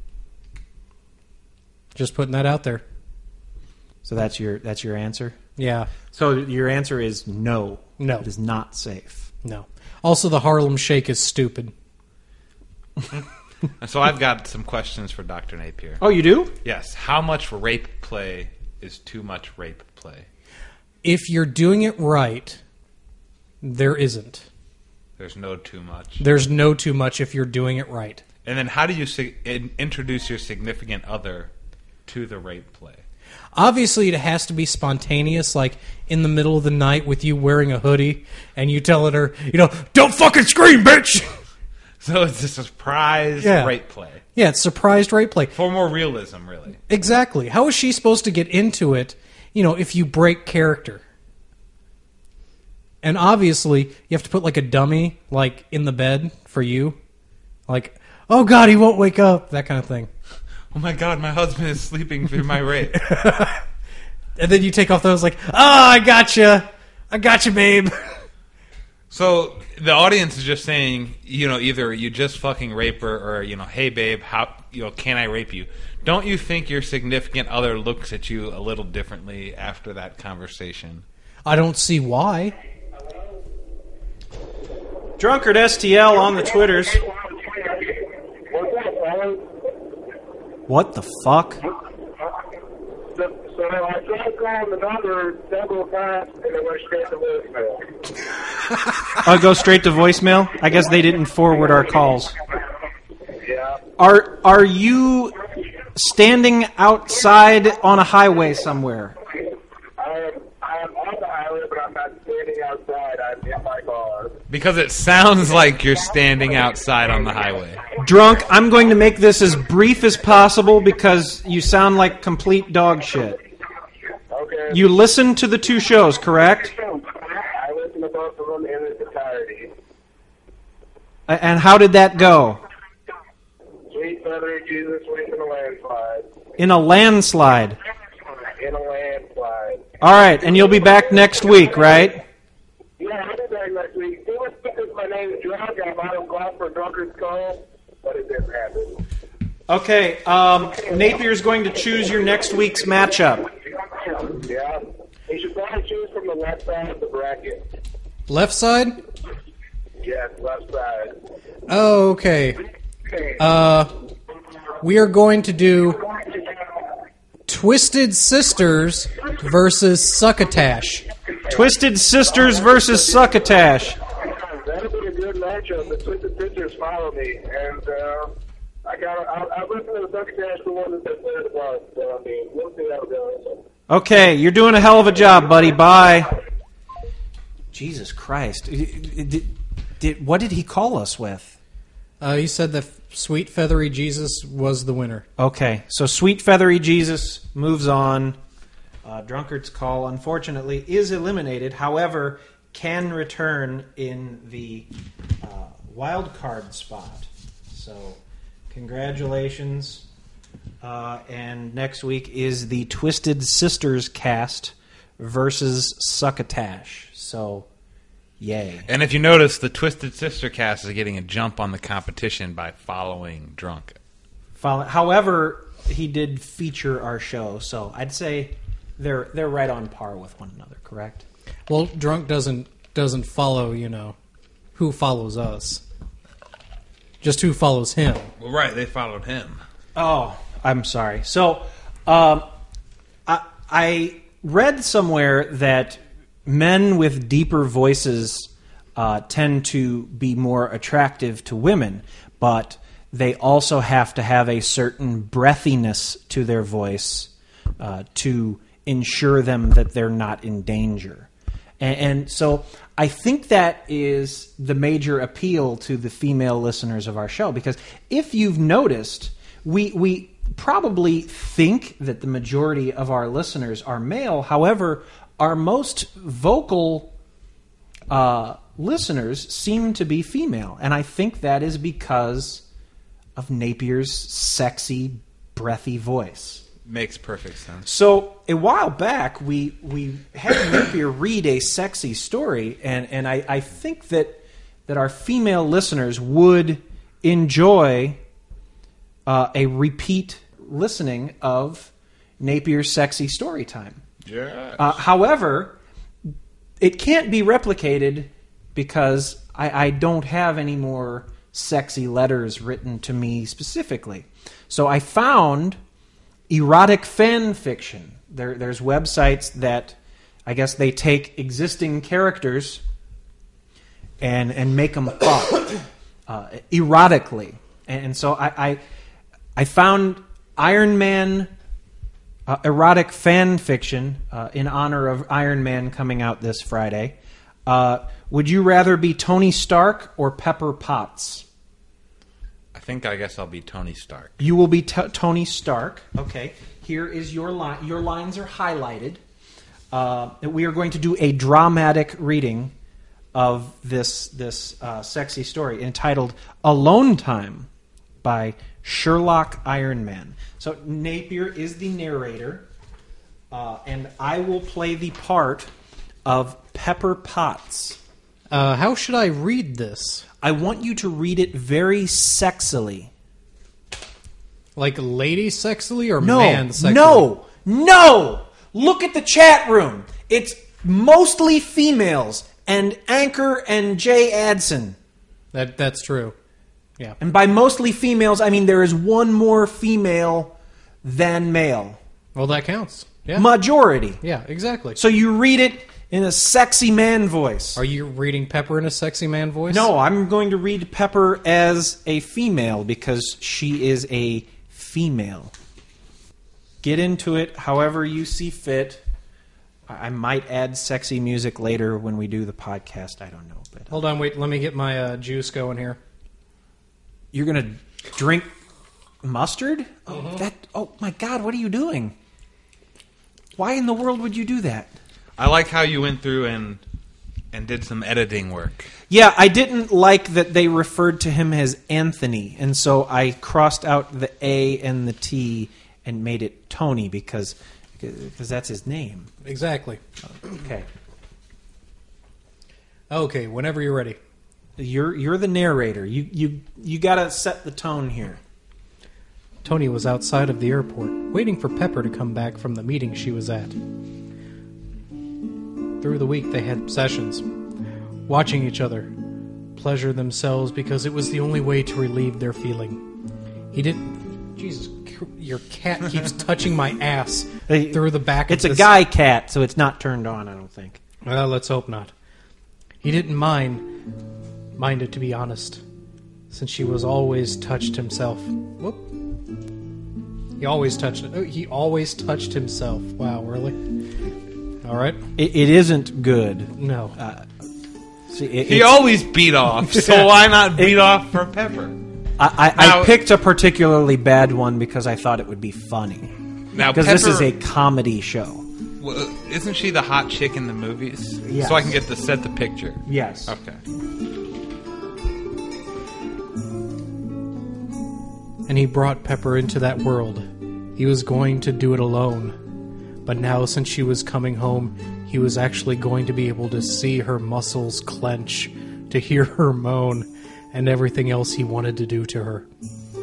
Just putting that out there. So that's your that's your answer? Yeah. So your answer is no. No. It is not safe. No. Also, the Harlem Shake is stupid. So I've got some questions for Doctor Napier. Oh, you do? Yes. How much rape play is too much rape play? If you're doing it right, there isn't. There's no too much. There's no too much if you're doing it right. And then how do you sig- in- introduce your significant other to the rape play? Obviously, it has to be spontaneous, like in the middle of the night with you wearing a hoodie and you telling her, you know, don't fucking scream, bitch! So it's a surprise Yeah. rape play. Yeah, it's surprised rape play. For more realism, really. Exactly. How is she supposed to get into it, you know, if you break character? And obviously, you have to put like a dummy, like, in the bed for you. Like, oh God, he won't wake up, that kind of thing. Oh my God, my husband is sleeping through my rape. And then you take off those like, oh, I gotcha. I gotcha, babe. So the audience is just saying, you know, either you just fucking rape her or, you know, hey babe, how, you know, can I rape you? Don't you think your significant other looks at you a little differently after that conversation? I don't see why. Drunkard S T L on the Twitters. What the fuck? So, so I tried calling the number several times and it went straight to voicemail. Oh, it goes straight to voicemail? I guess they didn't forward our calls. Yeah. Are are you standing outside on a highway somewhere? I am, I am on the highway, but I'm not standing outside. I'm in my car. Because it sounds like you're standing outside on the highway. Drunk, I'm going to make this as brief as possible because you sound like complete dog shit. Okay. You listen to the two shows, correct? I listen to both of them in its entirety. A- And how did that go? Sweet feathery Jesus went in a landslide. In a landslide. In a landslide. All right, and you'll be back next week, right? Yeah, I'll be back next week. See what's because my name is Drunk. I'm out of glass for Drunkard's Call, but it didn't happen. Okay, um, Napier's going to choose your next week's matchup. Yeah. He should probably choose from the left side of the bracket. Left side? Yes, left side. Oh, okay. Uh, we are going to do Twisted Sisters versus Succotash. Twisted Sisters versus Succotash. That'll be a good matchup. The Twisted Sisters follow me, and uh, I got. I, I listened to the Succotash, the one that said third above. So I mean, we'll see how it goes. Okay, you're doing a hell of a job, buddy. Bye. Jesus Christ. Did, did, what did he call us with? Uh, he said that Sweet Feathery Jesus was the winner. Okay, so Sweet Feathery Jesus moves on. Uh, Drunkard's Call, unfortunately, is eliminated. However, can return in the uh, wild card spot. So, congratulations. Uh, and next week is the Twisted Sisters cast versus Succotash. So, yay. And if you notice, the Twisted Sister cast is getting a jump on the competition by following Drunk. Follow- However, he did feature our show, so I'd say they're they're right on par with one another, correct? Well, Drunk doesn't doesn't follow, you know, who follows us. Just who follows him. Well, right, they followed him. Oh, I'm sorry. So, um, I, I read somewhere that men with deeper voices uh, tend to be more attractive to women, but they also have to have a certain breathiness to their voice uh, to ensure them that they're not in danger. And, and so I think that is the major appeal to the female listeners of our show, because if you've noticed, we we probably think that the majority of our listeners are male. However, our most vocal uh, listeners seem to be female, and I think that is because of Napier's sexy, breathy voice. Makes perfect sense. So a while back, we we had Napier read a sexy story, and, and I, I think that that our female listeners would enjoy uh, a repeat listening of Napier's sexy story time. Yeah. Uh, however, it can't be replicated because I, I don't have any more sexy letters written to me specifically. So I found erotic fan fiction. There, there's websites that, I guess, they take existing characters and and make them fuck uh, erotically. And, and so I, I I found Iron Man uh, erotic fan fiction uh, in honor of Iron Man coming out this Friday. Uh, would you rather be Tony Stark or Pepper Potts? I think I guess I'll be Tony Stark. You will be t- Tony Stark. Okay. Here is your line. Your lines are highlighted. Uh, we are going to do a dramatic reading of this this uh, sexy story entitled "Alone Time" by Sherlock Iron Man. So Napier is the narrator, uh, and I will play the part of Pepper Potts. Uh, how should I read this? I want you to read it very sexily. Like lady sexily or no, man sexily? No, no! Look at the chat room. It's mostly females, and Anchor and Jay Adson. That That's true. Yeah. And by mostly females, I mean there is one more female than male. Well, that counts. Yeah. Majority. Yeah, exactly. So you read it in a sexy man voice. Are you reading Pepper in a sexy man voice? No, I'm going to read Pepper as a female because she is a female. Get into it however you see fit. I might add sexy music later when we do the podcast. I don't know. But Hold on, wait. Let me get my uh, juice going here. You're going to drink mustard? Oh, Mm-hmm. that! Oh, my God, what are you doing? Why in the world would you do that? I like how you went through and and did some editing work. Yeah, I didn't like that they referred to him as Anthony, and so I crossed out the A and the T and made it Tony because because that's his name. Exactly. Okay. Okay, whenever you're ready. You're you're the narrator. You you you got to set the tone here. Tony was outside of the airport, waiting for Pepper to come back from the meeting she was at. Through the week, they had sessions, watching each other pleasure themselves because it was the only way to relieve their feeling. He didn't... Jesus, your cat keeps touching my ass through the back It's of a this... guy cat, so it's not turned on, I don't think. Well, let's hope not. He didn't mind, mind it to be honest, since she was always touched himself. Whoop. He always touched it. He always touched himself. Wow, really? All right. It, it isn't good. No. Uh, see, it, He always beat off, so why not beat off for Pepper? I, I, Now- I picked a particularly bad one because I thought it would be funny. Now, Because this is Pepper- a comedy show. Well, isn't she the hot chick in the movies? Yes. So I can get to set the picture. Yes. Okay. And he brought Pepper into that world. He was going to do it alone. But now, since she was coming home, he was actually going to be able to see her muscles clench, to hear her moan, and everything else he wanted to do to her.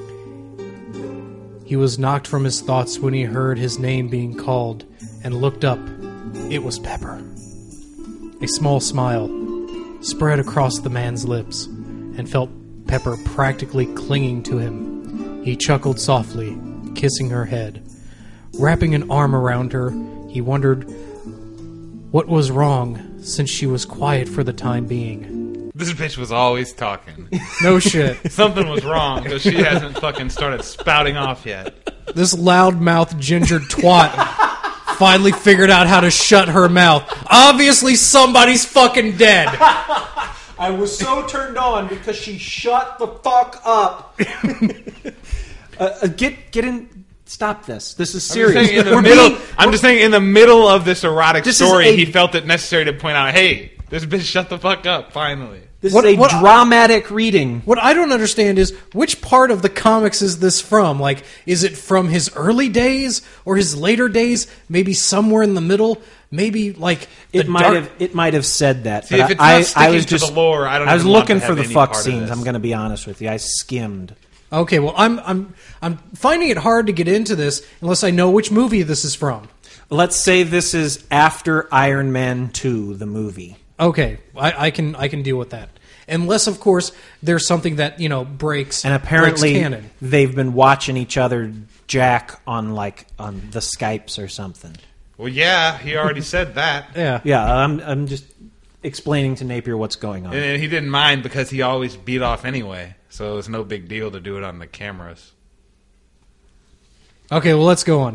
He was knocked from his thoughts when he heard his name being called, and looked up. It was Pepper. A small smile spread across the man's lips, and felt Pepper practically clinging to him. He chuckled softly, kissing her head. Wrapping an arm around her, he wondered what was wrong, since she was quiet for the time being. This bitch was always talking. No shit. Something was wrong because she hasn't fucking started spouting off yet. This loudmouth ginger twat finally figured out how to shut her mouth. Obviously, somebody's fucking dead. I was so turned on because she shut the fuck up. uh, uh, get get in. Stop this. This is serious. I'm just saying in the We're middle. being- I'm just saying in the middle of this erotic This is story, a- he felt it necessary to point out, "Hey, this bitch, shut the fuck up!" Finally, This What- is a what- dramatic reading. What I don't understand is which part of the comics is this from? Like, is it from his early days or his later days? Maybe somewhere in the middle. Maybe like the It might dark- have it might have said that. See, but if it's I, not I sticking was to just the lore, I don't I was even want looking to for have the any fuck part of scenes. this. I'm going to be honest with you. I skimmed. Okay, well, I'm I'm I'm finding it hard to get into this unless I know which movie this is from. Let's say this is after Iron Man two, the movie. Okay, I, I can I can deal with that. Unless, of course, there's something that you know breaks And apparently breaks canon. they've been watching each other jack on like on the Skypes or something. well, yeah, he already said that, Yeah, Yeah, I'm I'm just explaining to Napier what's going on. and he didn't mind because he always beat off anyway, so it's no big deal to do it on the cameras. Okay, well, let's go on.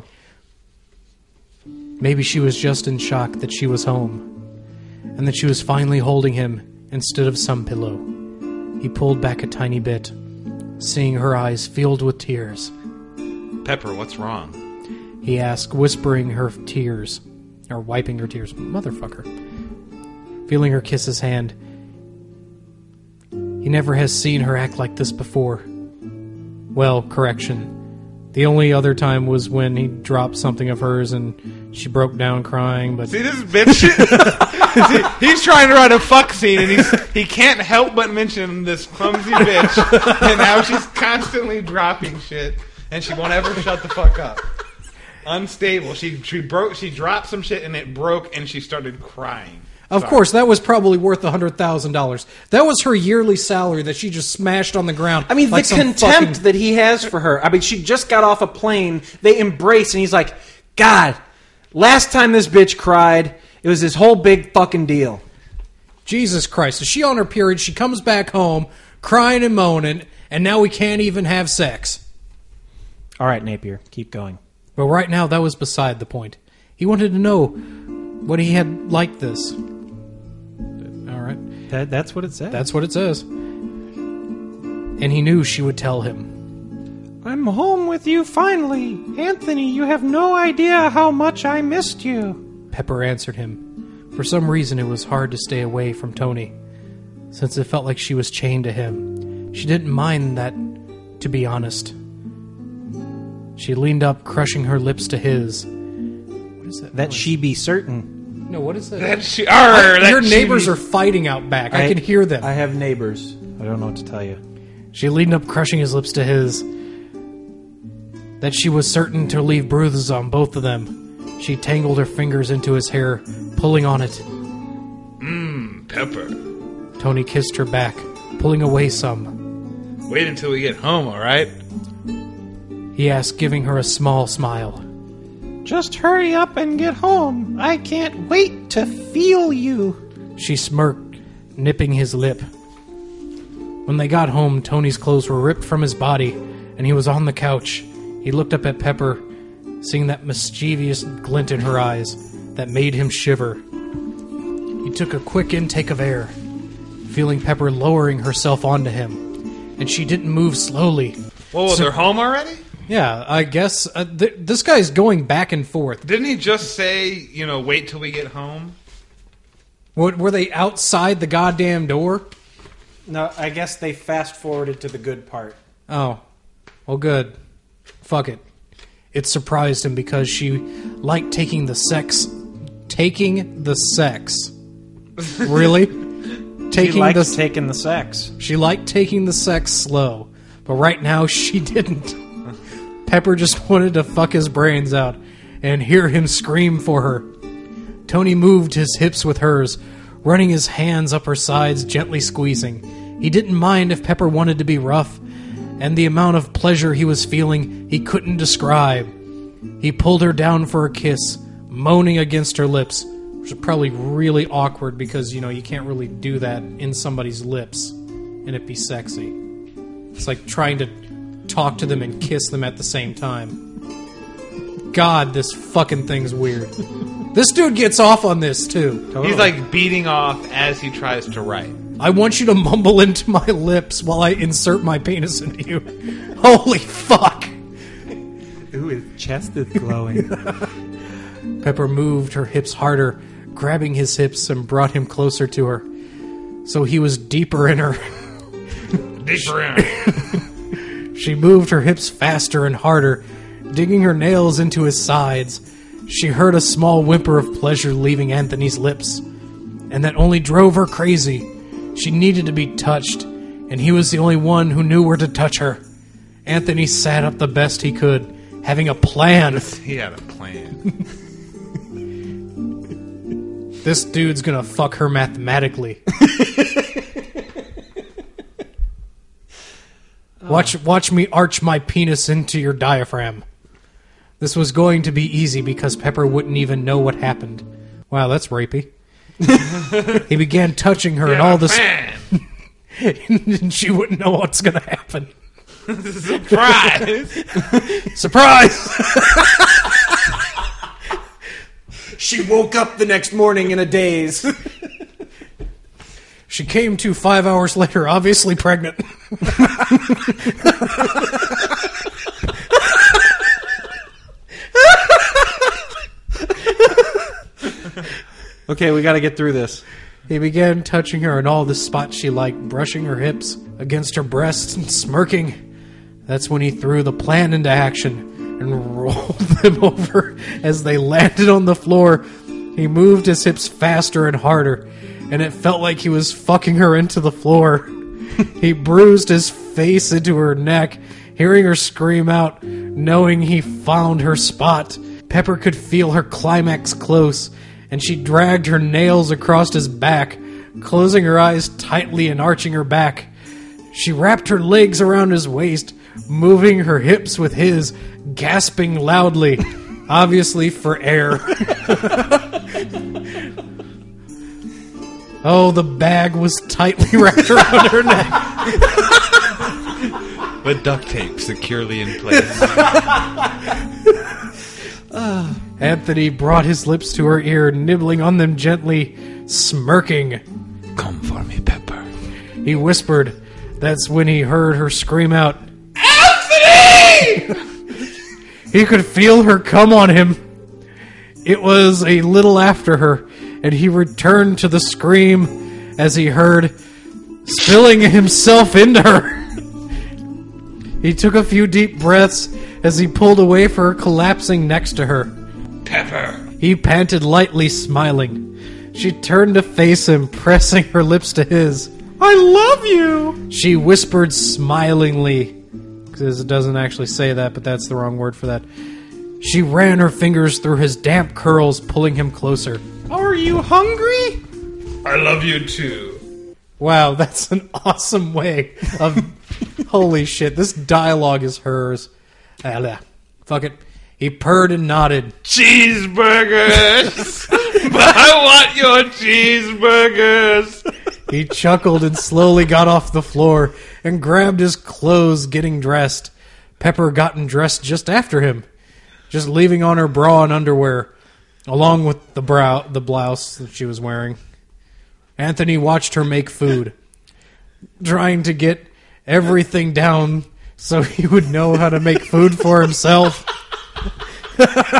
Maybe she was just in shock that she was home, and that she was finally holding him instead of some pillow. He pulled back a tiny bit, seeing her eyes filled with tears. Pepper, what's wrong? He asked, whispering her tears, or wiping her tears. Motherfucker. Feeling her kiss his hand. He never has seen her act like this before. Well, correction. The only other time was when he dropped something of hers and she broke down crying, but... See, this bitch. See, he's trying to write a fuck scene, and he's, he can't help but mention this clumsy bitch, and now she's constantly dropping shit, and she won't ever shut the fuck up. Unstable. She she broke. She dropped some shit, and it broke, and she started crying. Of Sorry. course, that was probably worth one hundred thousand dollars. That was her yearly salary that she just smashed on the ground. I mean, like the some contempt fucking- that he has for her. I mean, she just got off a plane. They embrace, and he's like, God, last time this bitch cried, it was this whole big fucking deal. Jesus Christ. Is she on her period? She comes back home crying and moaning, and now we can't even have sex. All right, Napier, keep going. But right now, that was beside the point. He wanted to know what he had liked this. All right. That, that's what it said. That's what it says. And he knew she would tell him. I'm home with you finally. Anthony, you have no idea how much I missed you. Pepper answered him. For some reason, it was hard to stay away from Tony, since it felt like she was chained to him. She didn't mind that, to be honest. She leaned up, crushing her lips to his. What is that? That noise? she be certain. No, what is that? That she. I- Arr, that your she- neighbors are fighting out back. I, can hear them. I have neighbors. I don't know what to tell you. She leaned up, crushing his lips to his. That she was certain to leave bruises on both of them. She tangled her fingers into his hair, pulling on it. Mmm, Pepper. Tony kissed her back, pulling away some. Wait until we get home, all right? He asked, giving her a small smile. Just hurry up and get home. I can't wait to feel you. She smirked, nipping his lip. When they got home, Tony's clothes were ripped from his body, and he was on the couch. He looked up at Pepper, seeing that mischievous glint in her eyes that made him shiver. He took a quick intake of air, feeling Pepper lowering herself onto him, and she didn't move slowly. Whoa, So- they're home already? Yeah, I guess uh, th- this guy's going back and forth. Didn't he just say, you know, wait till we get home? What, were they outside the goddamn door? No, I guess they fast forwarded to the good part. Oh, well, good. Fuck it. It surprised him because she liked taking the sex. Taking the sex. Really? She liked the taking the sex. She liked taking the sex slow, but right now she didn't. Pepper just wanted to fuck his brains out and hear him scream for her. Tony moved his hips with hers, running his hands up her sides, gently squeezing. He didn't mind if Pepper wanted to be rough, and the amount of pleasure he was feeling he couldn't describe. He pulled her down for a kiss, moaning against her lips, which is probably really awkward because, you know, you can't really do that in somebody's lips and it be sexy. It's like trying to talk to them and kiss them at the same time. God, this fucking thing's weird. This dude gets off on this, too. Totally. He's like beating off as he tries to write. I want you to mumble into my lips while I insert my penis into you. Holy fuck! Ooh, his chest is glowing. Pepper moved her hips harder, grabbing his hips and brought him closer to her. So he was deeper in her. Deeper in her. She moved her hips faster and harder, digging her nails into his sides. She heard a small whimper of pleasure leaving Anthony's lips, and that only drove her crazy. She needed to be touched, and he was the only one who knew where to touch her. Anthony sat up the best he could, having a plan. He had a plan. This dude's gonna fuck her mathematically. Watch, watch me arch my penis into your diaphragm. This was going to be easy because Pepper wouldn't even know what happened. Wow, that's rapey. He began touching her, yeah, and all this, and she wouldn't know what's going to happen. Surprise! Surprise! She woke up the next morning in a daze. She came to five hours later, obviously pregnant. Okay, we got to get through this. He began touching her in all the spots she liked, brushing her hips against her breasts and smirking. That's when he threw the plan into action and rolled them over as they landed on the floor. He moved his hips faster and harder, and it felt like he was fucking her into the floor. He bruised his face into her neck, hearing her scream out, knowing he found her spot. Pepper could feel her climax close, and she dragged her nails across his back, closing her eyes tightly and arching her back. She wrapped her legs around his waist, moving her hips with his, gasping loudly, obviously for air. Oh, the bag was tightly wrapped around her neck. With duct tape securely in place. uh, Anthony brought his lips to her ear, nibbling on them gently, smirking. Come for me, Pepper. He whispered. That's when he heard her scream out, Anthony! He could feel her come on him. It was a little after her, and he returned to the scream as he heard spilling himself into her. He took a few deep breaths as he pulled away for her, collapsing next to her. Pepper! He panted lightly, smiling. She turned to face him, pressing her lips to his. I love you! She whispered smilingly, because it doesn't actually say that, but that's the wrong word for that. She ran her fingers through his damp curls, pulling him closer. Are you hungry? I love you too. Wow, that's an awesome way of... Holy shit, this dialogue is hers. Ah, fuck it. He purred and nodded. Cheeseburgers! But I want your cheeseburgers! He chuckled and slowly got off the floor and grabbed his clothes, getting dressed. Pepper gotten dressed just after him, just leaving on her bra and underwear, along with the brow, the blouse that she was wearing. Anthony watched her make food, trying to get everything down so he would know how to make food for himself. He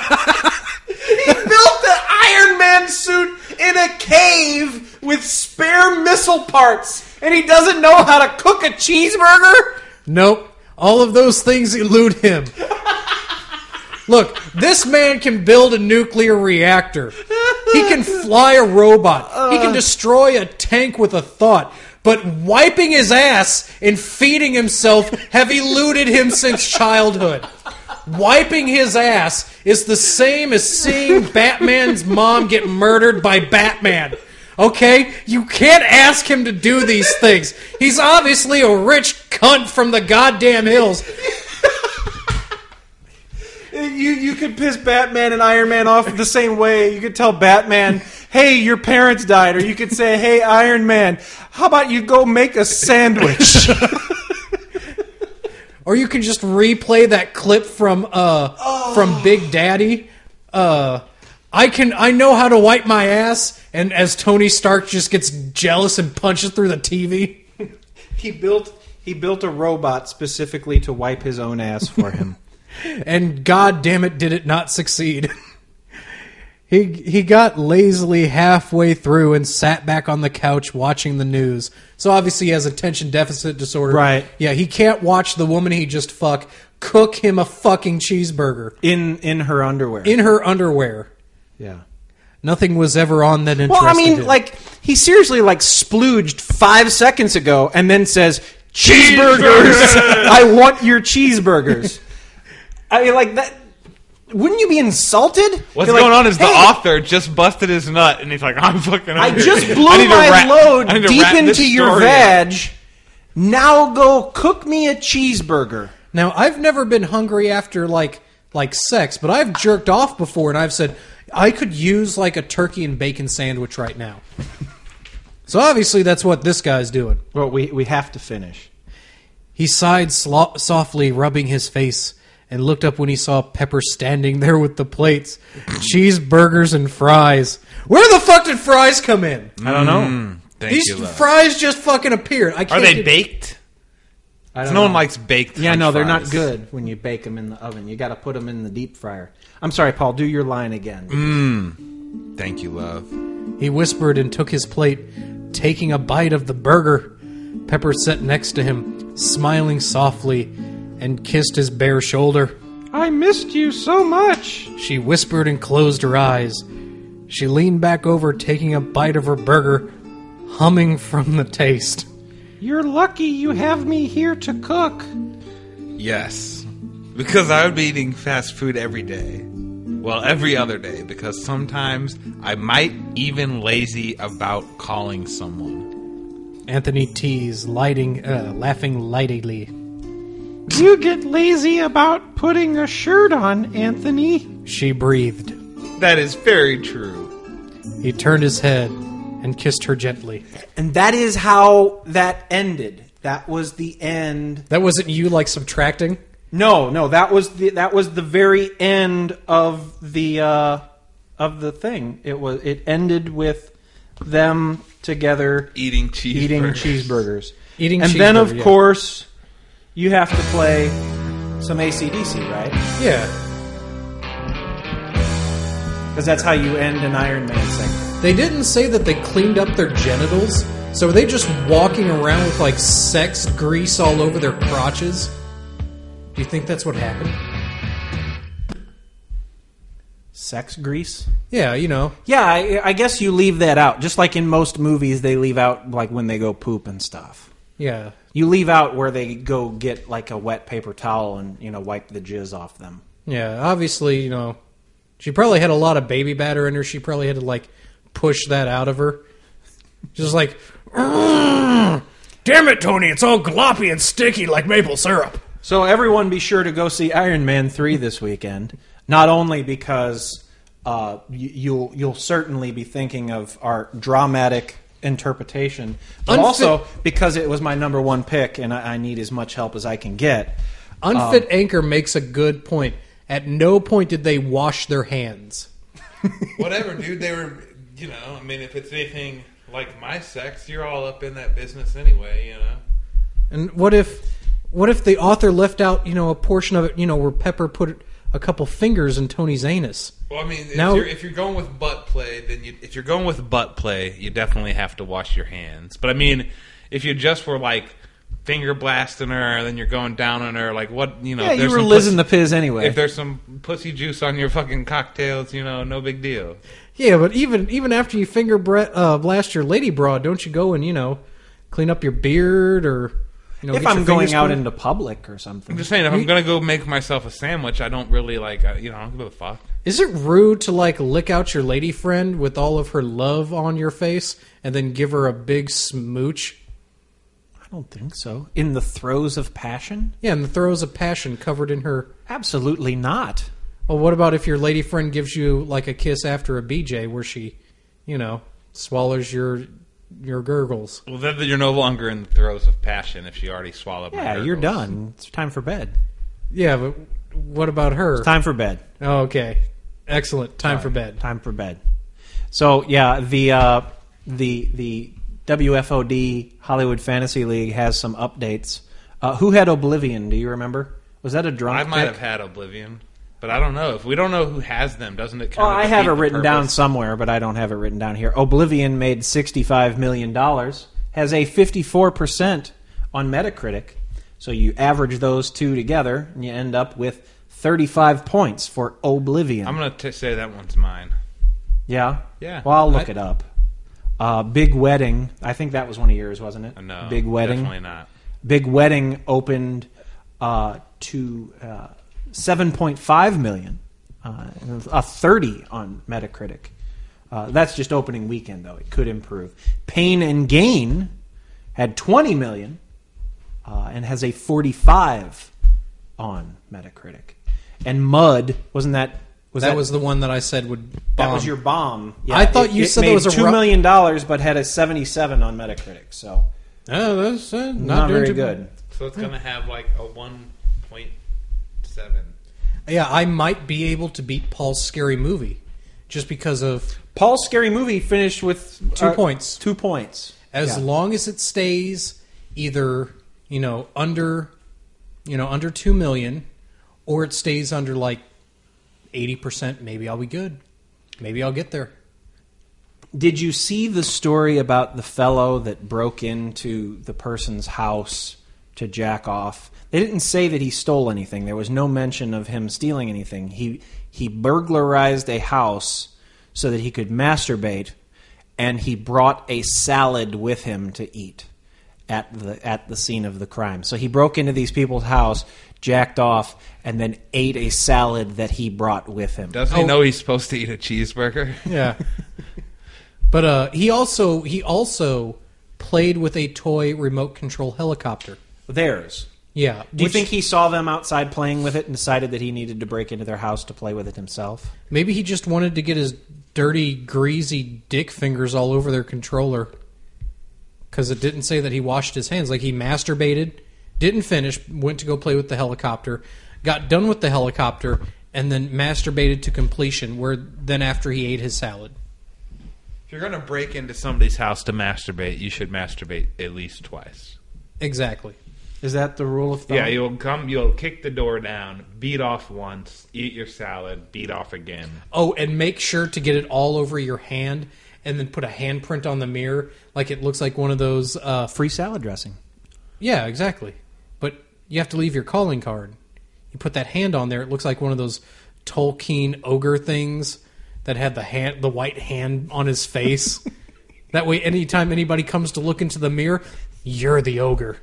built the Iron Man suit in a cave with spare missile parts, and he doesn't know how to cook a cheeseburger? Nope. All of those things elude him. Look, this man can build a nuclear reactor. He can fly a robot. Uh, he can destroy a tank with a thought. But wiping his ass and feeding himself have eluded him since childhood. Wiping his ass is the same as seeing Batman's mom get murdered by Batman. Okay? You can't ask him to do these things. He's obviously a rich cunt from the goddamn hills. You you could piss Batman and Iron Man off the same way. You could tell Batman, hey, your parents died. Or you could say, hey, Iron Man, how about you go make a sandwich? Or you can just replay that clip from uh oh. from Big Daddy. Uh, I can I know how to wipe my ass, and as Tony Stark just gets jealous and punches through the T V. he built he built a robot specifically to wipe his own ass for him. And god damn it, did it not succeed. He he got lazily halfway through and sat back on the couch watching the news. So obviously he has attention deficit disorder. Right. Yeah, he can't watch the woman he just fucked cook him a fucking cheeseburger. In in her underwear. In her underwear. Yeah. Nothing was ever on that interested Well, I mean, him. like, he seriously, like, splooged five seconds ago and then says, cheeseburgers! I want your cheeseburgers. I mean, like, that... Wouldn't you be insulted? What's You're going like, on is hey, the author just busted his nut, and he's like, I'm fucking I hungry. just blew I need to my ra- load I need to deep wrap this into your story veg. up. Now go cook me a cheeseburger. Now, I've never been hungry after, like, like sex, but I've jerked off before, and I've said, I could use, like, a turkey and bacon sandwich right now. So obviously that's what this guy's doing. Well, we, we have to finish. He sighed slo- softly, rubbing his face, and looked up when he saw Pepper standing there with the plates, cheeseburgers and fries. Where the fuck did fries come in? I don't know. Mm, thank These you, love. fries just fucking appeared. I can't Are they get- baked? I No don't know. one likes baked Yeah, French no, they're not fries. good when you bake them in the oven. You got to put them in the deep fryer. I'm sorry, Paul. Do your line again. Mmm. Thank you, love. He whispered and took his plate, taking a bite of the burger. Pepper sat next to him, smiling softly, and kissed his bare shoulder. I missed you so much. She whispered and closed her eyes. She leaned back over, taking a bite of her burger, humming from the taste. You're lucky you have me here to cook. Yes. Because I would be eating fast food every day. Well, every other day. Because sometimes I might even lazy about calling someone. Anthony teased, lighting, uh, laughing lightly. You get lazy about putting a shirt on, Anthony. She breathed. That is very true. He turned his head and kissed her gently. And that is how that ended. That was the end. That wasn't you, like, subtracting? No, no, that was the that was the very end of the uh, of the thing. It was it ended with them together Eating cheeseburgers. eating cheeseburgers. Eating and then, of cheeseburger, yeah. course, you have to play some A C D C, right? Yeah. Because that's how you end an Iron Man segment. They didn't say that they cleaned up their genitals, so are they just walking around with, like, sex grease all over their crotches? Do you think that's what happened? Sex grease? Yeah, you know. Yeah, I, I guess you leave that out. Just like in most movies, they leave out, like, when they go poop and stuff. Yeah. You leave out where they go get, like, a wet paper towel and, you know, wipe the jizz off them. Yeah, obviously, you know, she probably had a lot of baby batter in her. She probably had to, like, push that out of her. Just like, damn it, Tony, it's all gloppy and sticky like maple syrup. So everyone be sure to go see Iron Man three this weekend. Not only because uh, you, you'll you'll certainly be thinking of our dramatic interpretation, but Unfit- also because it was my number one pick and I, I need as much help as I can get. Unfit Um, Anchor makes a good point. At no point did they wash their hands. Whatever, dude. They were, you know, I mean, if it's anything like my sex, you're all up in that business anyway, you know. And what if what if the author left out, you know, a portion of it, you know, where Pepper put a couple fingers in Tony's anus? Well, I mean, if, Now- you're, if you're going with butt play, then you, if you're going with butt play, you definitely have to wash your hands. But I mean, if you just were like finger blasting her, then you're going down on her, like what, you know? Yeah, if you there's were some lizzing pussy- the piz anyway. If there's some pussy juice on your fucking cocktails, you know, no big deal. Yeah, but even even after you finger bre- uh, blast your lady broad, don't you go and, you know, clean up your beard or, you know, if get your I'm going fingers out clean? into public or something. I'm just saying, if I'm gonna go make myself a sandwich, I don't really like, uh, you know, I don't give a fuck. Is it rude to, like, lick out your lady friend with all of her love on your face and then give her a big smooch? I don't think so. In the throes of passion? Yeah, in the throes of passion covered in her... Absolutely not. Well, what about if your lady friend gives you, like, a kiss after a B J where she you know, swallows your your gurgles. Well, then you're no longer in the throes of passion if she already swallowed my Yeah, gurgles. you're done. It's time for bed. Yeah, but what about her? It's time for bed. Oh, okay. Excellent. Time All for right. bed. Time for bed. So yeah, the uh, the the W F O D Hollywood Fantasy League has some updates. Uh, who had Oblivion? Do you remember? Was that a drunk I might pick? have had Oblivion, but I don't know. If we don't know who has them, doesn't it Oh, kind of I have defeat it the written down purpose? somewhere, but I don't have it written down here. Oblivion made sixty-five million dollars, has a fifty-four percent on Metacritic. So you average those two together, and you end up with thirty-five points for Oblivion. I'm going to say that one's mine. Yeah? Yeah. Well, I'll look I- it up. Uh, Big Wedding, I think that was one of yours, wasn't it? No, Big Wedding. definitely not. Big Wedding opened uh, to uh, seven point five million, uh, a thirty on Metacritic. Uh, that's just opening weekend, though. It could improve. Pain and Gain had twenty million uh, and has a forty-five on Metacritic. And Mud, wasn't that? Was that, that was the one that I said would bomb. That was your bomb. I thought you it said made there was a two ru- million dollars, but had a seventy-seven on Metacritic. So Oh, that's uh, not, not doing very too good. So it's going to have like a one point seven. Yeah, I might be able to beat Paul's Scary Movie just because of Paul's Scary Movie finished with two uh, points. Two points. As Yeah. long as it stays either, you know, under, you know, under two million, or it stays under like eighty percent, maybe I'll be good. Maybe I'll get there. Did you see the story about the fellow that broke into the person's house to jack off? They didn't say that he stole anything. There was no mention of him stealing anything. He he burglarized a house so that he could masturbate, and he brought a salad with him to eat at the at the scene of the crime. So he broke into these people's house, jacked off, and then ate a salad that he brought with him. Doesn't he know he's supposed to eat a cheeseburger? Yeah. But uh, he also he also played with a toy remote control helicopter. Theirs. Yeah. Do you which- think he saw them outside playing with it and decided that he needed to break into their house to play with it himself? Maybe he just wanted to get his dirty, greasy dick fingers all over their controller. Because it didn't say that he washed his hands. Like, he masturbated, didn't finish, went to go play with the helicopter, got done with the helicopter, and then masturbated to completion, where then after he ate his salad. If you're going to break into somebody's house to masturbate, you should masturbate at least twice. Exactly. Is that the rule of thumb? Yeah, you'll come, you'll kick the door down, beat off once, eat your salad, beat off again. Oh, and make sure to get it all over your hand, and then put a handprint on the mirror, like it looks like one of those... Uh, Free salad dressing. Yeah, exactly. But you have to leave your calling card. You put that hand on there, it looks like one of those Tolkien ogre things that had the hand, the white hand on his face. That way, anytime anybody comes to look into the mirror, you're the ogre.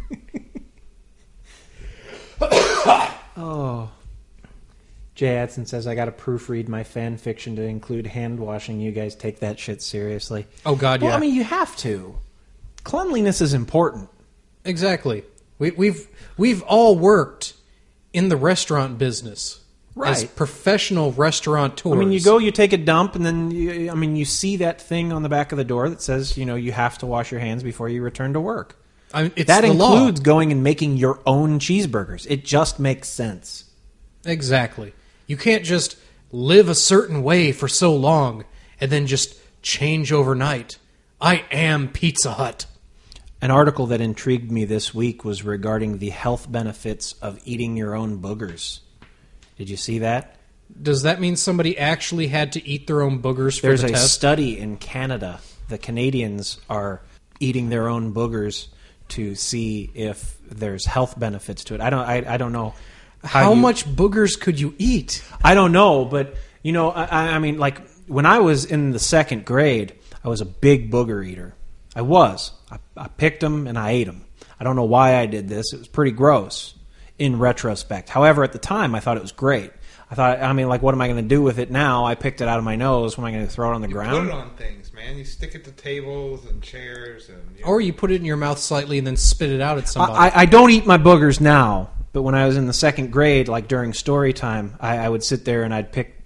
Oh. Jay Adson says, I got to proofread my fan fiction to include hand washing. You guys take that shit seriously. Oh, God, well, yeah. I mean, you have to. Cleanliness is important. Exactly. We, we've we've all worked in the restaurant business. As Right. professional restaurateurs. I mean, you go, you take a dump, and then, you, I mean, you see that thing on the back of the door that says, you know, you have to wash your hands before you return to work. I mean, it's that the law. includes going and making your own cheeseburgers. It just makes sense. Exactly. You can't just live a certain way for so long and then just change overnight. I am Pizza Hut. An article that intrigued me this week was regarding the health benefits of eating your own boogers. Did you see that? Does that mean somebody actually had to eat their own boogers for There's the a test? study in Canada. The Canadians are eating their own boogers to see if there's health benefits to it. I don't. I, I don't know How you- much boogers could you eat? I don't know, but you know, I, I mean, like when I was in the second grade, I was a big booger eater. I was. I, I picked them and I ate them. I don't know why I did this. It was pretty gross in retrospect. However, at the time, I thought it was great. I thought, I mean, like, what am I going to do with it now? I picked it out of my nose. What am I going to throw it on the You ground? put it on things, man. You stick it to tables and chairs. and you know. Or you put it in your mouth slightly and then spit it out at somebody. I, I don't eat my boogers now, but when I was in the second grade, like during story time, I, I would sit there and I'd pick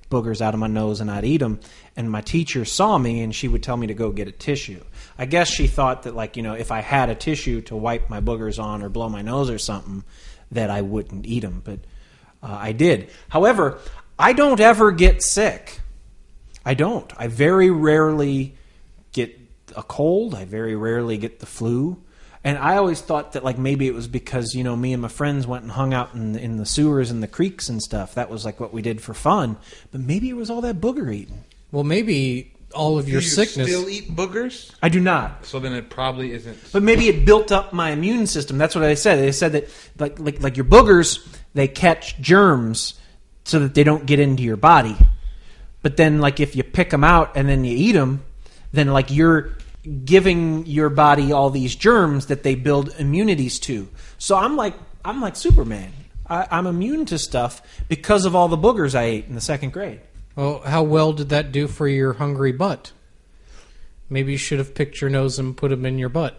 boogers out of my nose and I'd eat them. And my teacher saw me and she would tell me to go get a tissue. I guess she thought that, like, you know, if I had a tissue to wipe my boogers on or blow my nose or something, that I wouldn't eat them. But uh, I did. However, I don't ever get sick. I don't. I very rarely get a cold. I very rarely get the flu. And I always thought that, like, maybe it was because, you know, me and my friends went and hung out in, in the sewers and the creeks and stuff. That was, like, what we did for fun. But maybe it was all that booger eating. Well, maybe all of Do your you sickness... still eat boogers? I do not. So then it probably isn't... But maybe it built up my immune system. That's what they said. They said that, like, like, like your boogers, they catch germs so that they don't get into your body. But then, like, if you pick them out and then you eat them, then, like, you're... giving your body all these germs that they build immunities to. So I'm like I'm like Superman. I, I'm immune to stuff because of all the boogers I ate in the second grade. Well, how well did that do for your hungry butt? Maybe you should have picked your nose and put them in your butt.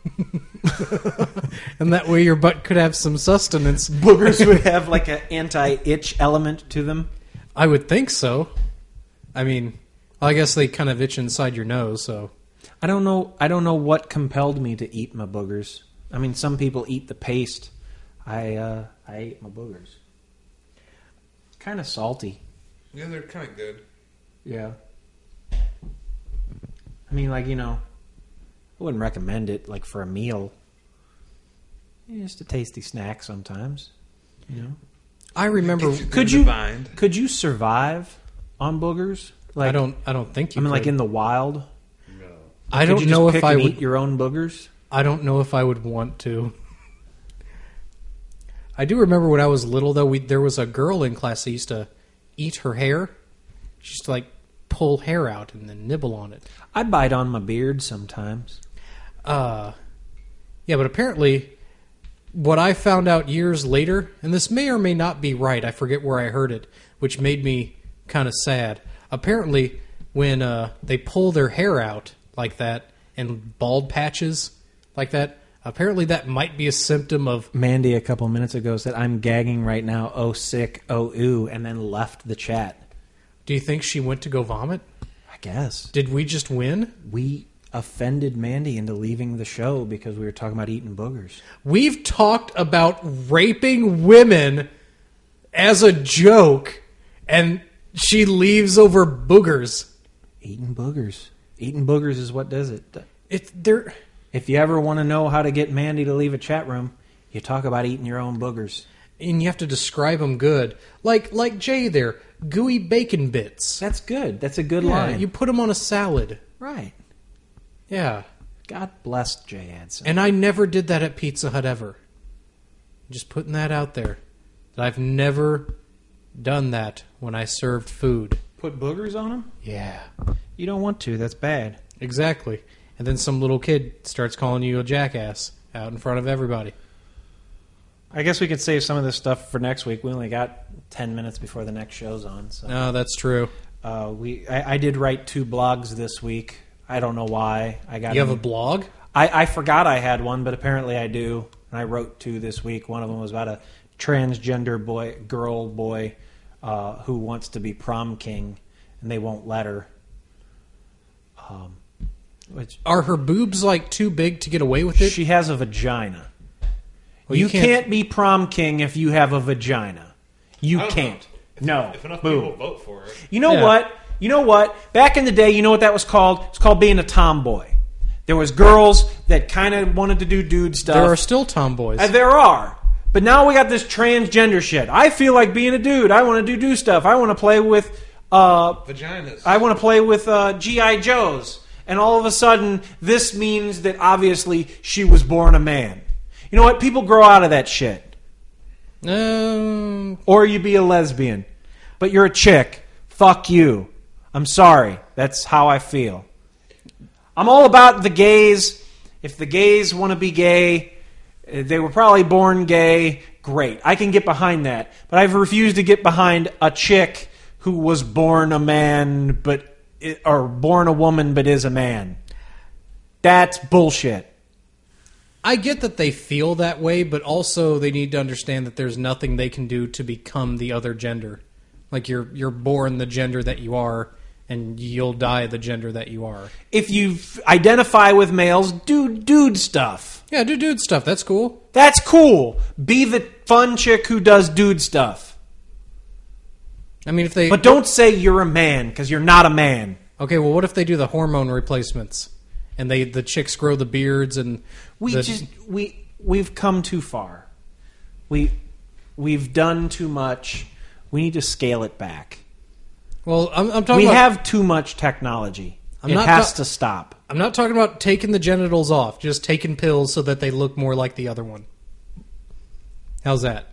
And that way your butt could have some sustenance. Boogers would have like an anti-itch element to them? I would think so. I mean, I guess they kind of itch inside your nose, so... I don't know. I don't know what compelled me to eat my boogers. I mean, some people eat the paste. I uh, I ate my boogers. Kind of salty. Yeah, they're kind of good. Yeah. I mean, like, you know, I wouldn't recommend it like for a meal. Yeah, just a tasty snack sometimes. You know. I remember. Could you could you survive on boogers? Like, I don't. I don't think you. I mean, could. like in the wild. I Could don't you know just if pick I and would eat your own boogers. I don't know if I would want to. I do remember when I was little, though. We there was a girl in class that used to eat her hair. She used to like pull hair out and then nibble on it. I bite on my beard sometimes. Uh, yeah, but apparently, what I found out years later, and this may or may not be right. I forget where I heard it, which made me kind of sad. Apparently, when uh, they pull their hair out like that, and bald patches like that, apparently that might be a symptom of... Mandy a couple minutes ago said, I'm gagging right now, oh sick, oh ooh, and then left the chat. Do you think she went to go vomit? I guess. Did we just win? We offended Mandy into leaving the show because we were talking about eating boogers. We've talked about raping women as a joke, and she leaves over boogers. Eating boogers. Eating boogers is what does it. It's there. If you ever want to know how to get Mandy to leave a chat room, you talk about eating your own boogers. And you have to describe them good. Like like Jay there, gooey bacon bits. That's good. That's a good yeah, line. You put them on a salad. Right. Yeah. God bless Jay Adson. And I never did that at Pizza Hut ever. Just putting that out there. That I've never done that when I served food. Put boogers on them? Yeah. You don't want to. That's bad. Exactly. And then some little kid starts calling you a jackass out in front of everybody. I guess we could save some of this stuff for next week. We only got ten minutes before the next show's on. So. No, that's true. Uh, we I, I did write two blogs this week. I don't know why. I got. You have in, a blog? I, I forgot I had one, but apparently I do. And I wrote two this week. One of them was about a transgender boy, girl, boy uh, who wants to be prom king, and they won't let her. Um, which Are her boobs like too big to get away with it? She has a vagina. Well, you you can't, can't- be prom king if you have a vagina. You can't. No. If enough Boom. people vote for it. You know Yeah. what? You know what? Back in the day, you know what that was called? It's called being a tomboy. There was girls that kind of wanted to do dude stuff. There are still tomboys. Uh, there are. But now we got this transgender shit. I feel like being a dude. I want to do do stuff. I want to play with uh, Vaginas. I want to play with uh, G I. Joes. And all of a sudden, this means that obviously she was born a man. You know what? People grow out of that shit. Um, Or you be a lesbian. But you're a chick. Fuck you. I'm sorry. That's how I feel. I'm all about the gays. If the gays want to be gay, they were probably born gay. Great. I can get behind that. But I've refused to get behind a chick who was born a man, but or born a woman but is a man. That's bullshit. I get that they feel that way, but also they need to understand that there's nothing they can do to become the other gender. Like you're you're born the gender that you are, and you'll die the gender that you are. If you f- identify with males, do dude stuff. Yeah, do dude stuff. That's cool. That's cool. Be the fun chick who does dude stuff. I mean, if they... But don't say you're a man, because you're not a man. Okay, well, what if they do the hormone replacements? And they the chicks grow the beards and... We the, just... we We've come too far. We, we've done too much. We need to scale it back. Well, I'm, I'm talking we about... We have too much technology. I'm it not has ta- to stop. I'm not talking about taking the genitals off, just taking pills so that they look more like the other one. How's that?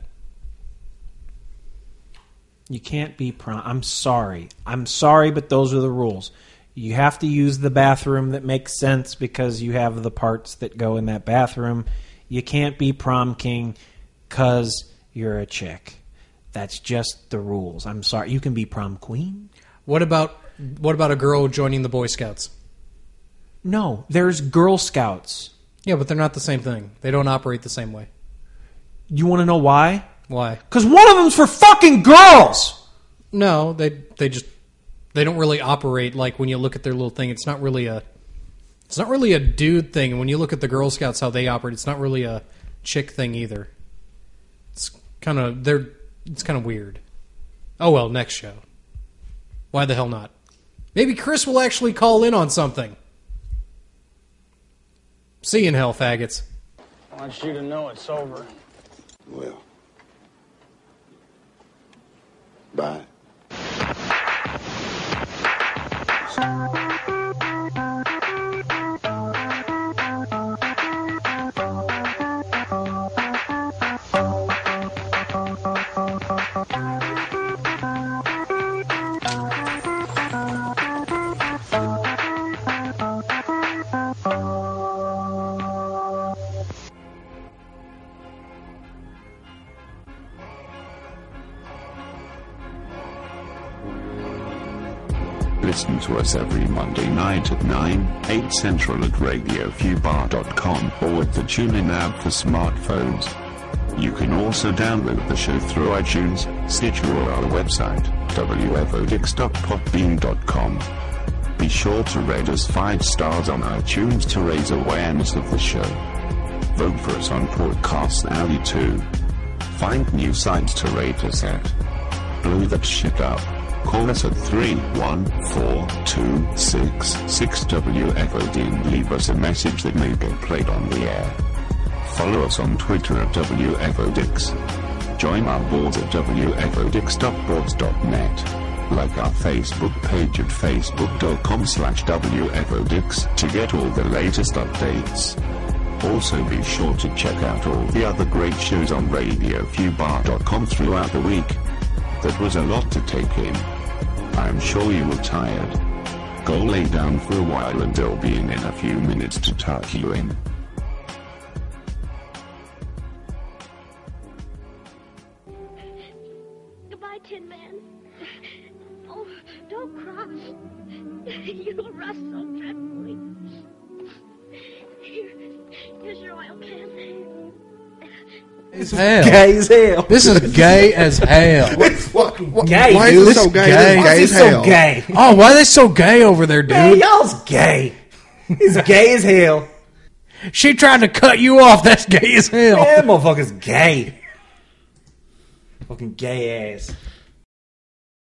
You can't be prom. I'm sorry. I'm sorry, but those are the rules. You have to use the bathroom that makes sense because you have the parts that go in that bathroom. You can't be prom king because you're a chick. That's just the rules. I'm sorry. You can be prom queen. What about what about a girl joining the Boy Scouts? No, there's Girl Scouts. Yeah, but they're not the same thing. They don't operate the same way. You want to know why? Why? Because one of them's for fucking girls! No, they they just they don't really operate like when you look at their little thing. It's not really a it's not really a dude thing. And when you look at the Girl Scouts how they operate, it's not really a chick thing either. It's kind of they're it's kind of weird. Oh well, next show. Why the hell not? Maybe Chris will actually call in on something. See you in hell, faggots. I want you to know it's over. Well. Bye. Listen to us every Monday night at nine, eight central at radio fubar dot com or with the TuneIn app for smartphones. You can also download the show through iTunes, Stitcher or our website, w f o dix dot podbean dot com. Be sure to rate us five stars on iTunes to raise awareness of the show. Vote for us on Podcast Alley too. Find new sites to rate us at. Blow that shit up. Call us at three one four two six six W F O D and leave us a message that may get played on the air. Follow us on Twitter at W F O Dix. Join our boards at w f o dix dot boards dot net. Like our Facebook page at facebook dot com slash w f o dix to get all the latest updates. Also be sure to check out all the other great shows on radio fubar dot com throughout the week. That was a lot to take in. I'm sure you were tired. Go lay down for a while and I'll be in in a few minutes to tuck you in. Goodbye, Tin Man. Oh, don't cry. You rust so dreadfully. Here, here's your oil can. As hell. Gay as hell. This is gay as hell. What, what, gay, why dude. is it so gay? Gay. Why is it so hell? gay? Oh, why are they so gay over there, dude? Man, y'all's gay. He's gay as hell. She tried to cut you off. That's gay as hell. Yeah, that motherfucker's gay. Fucking gay ass.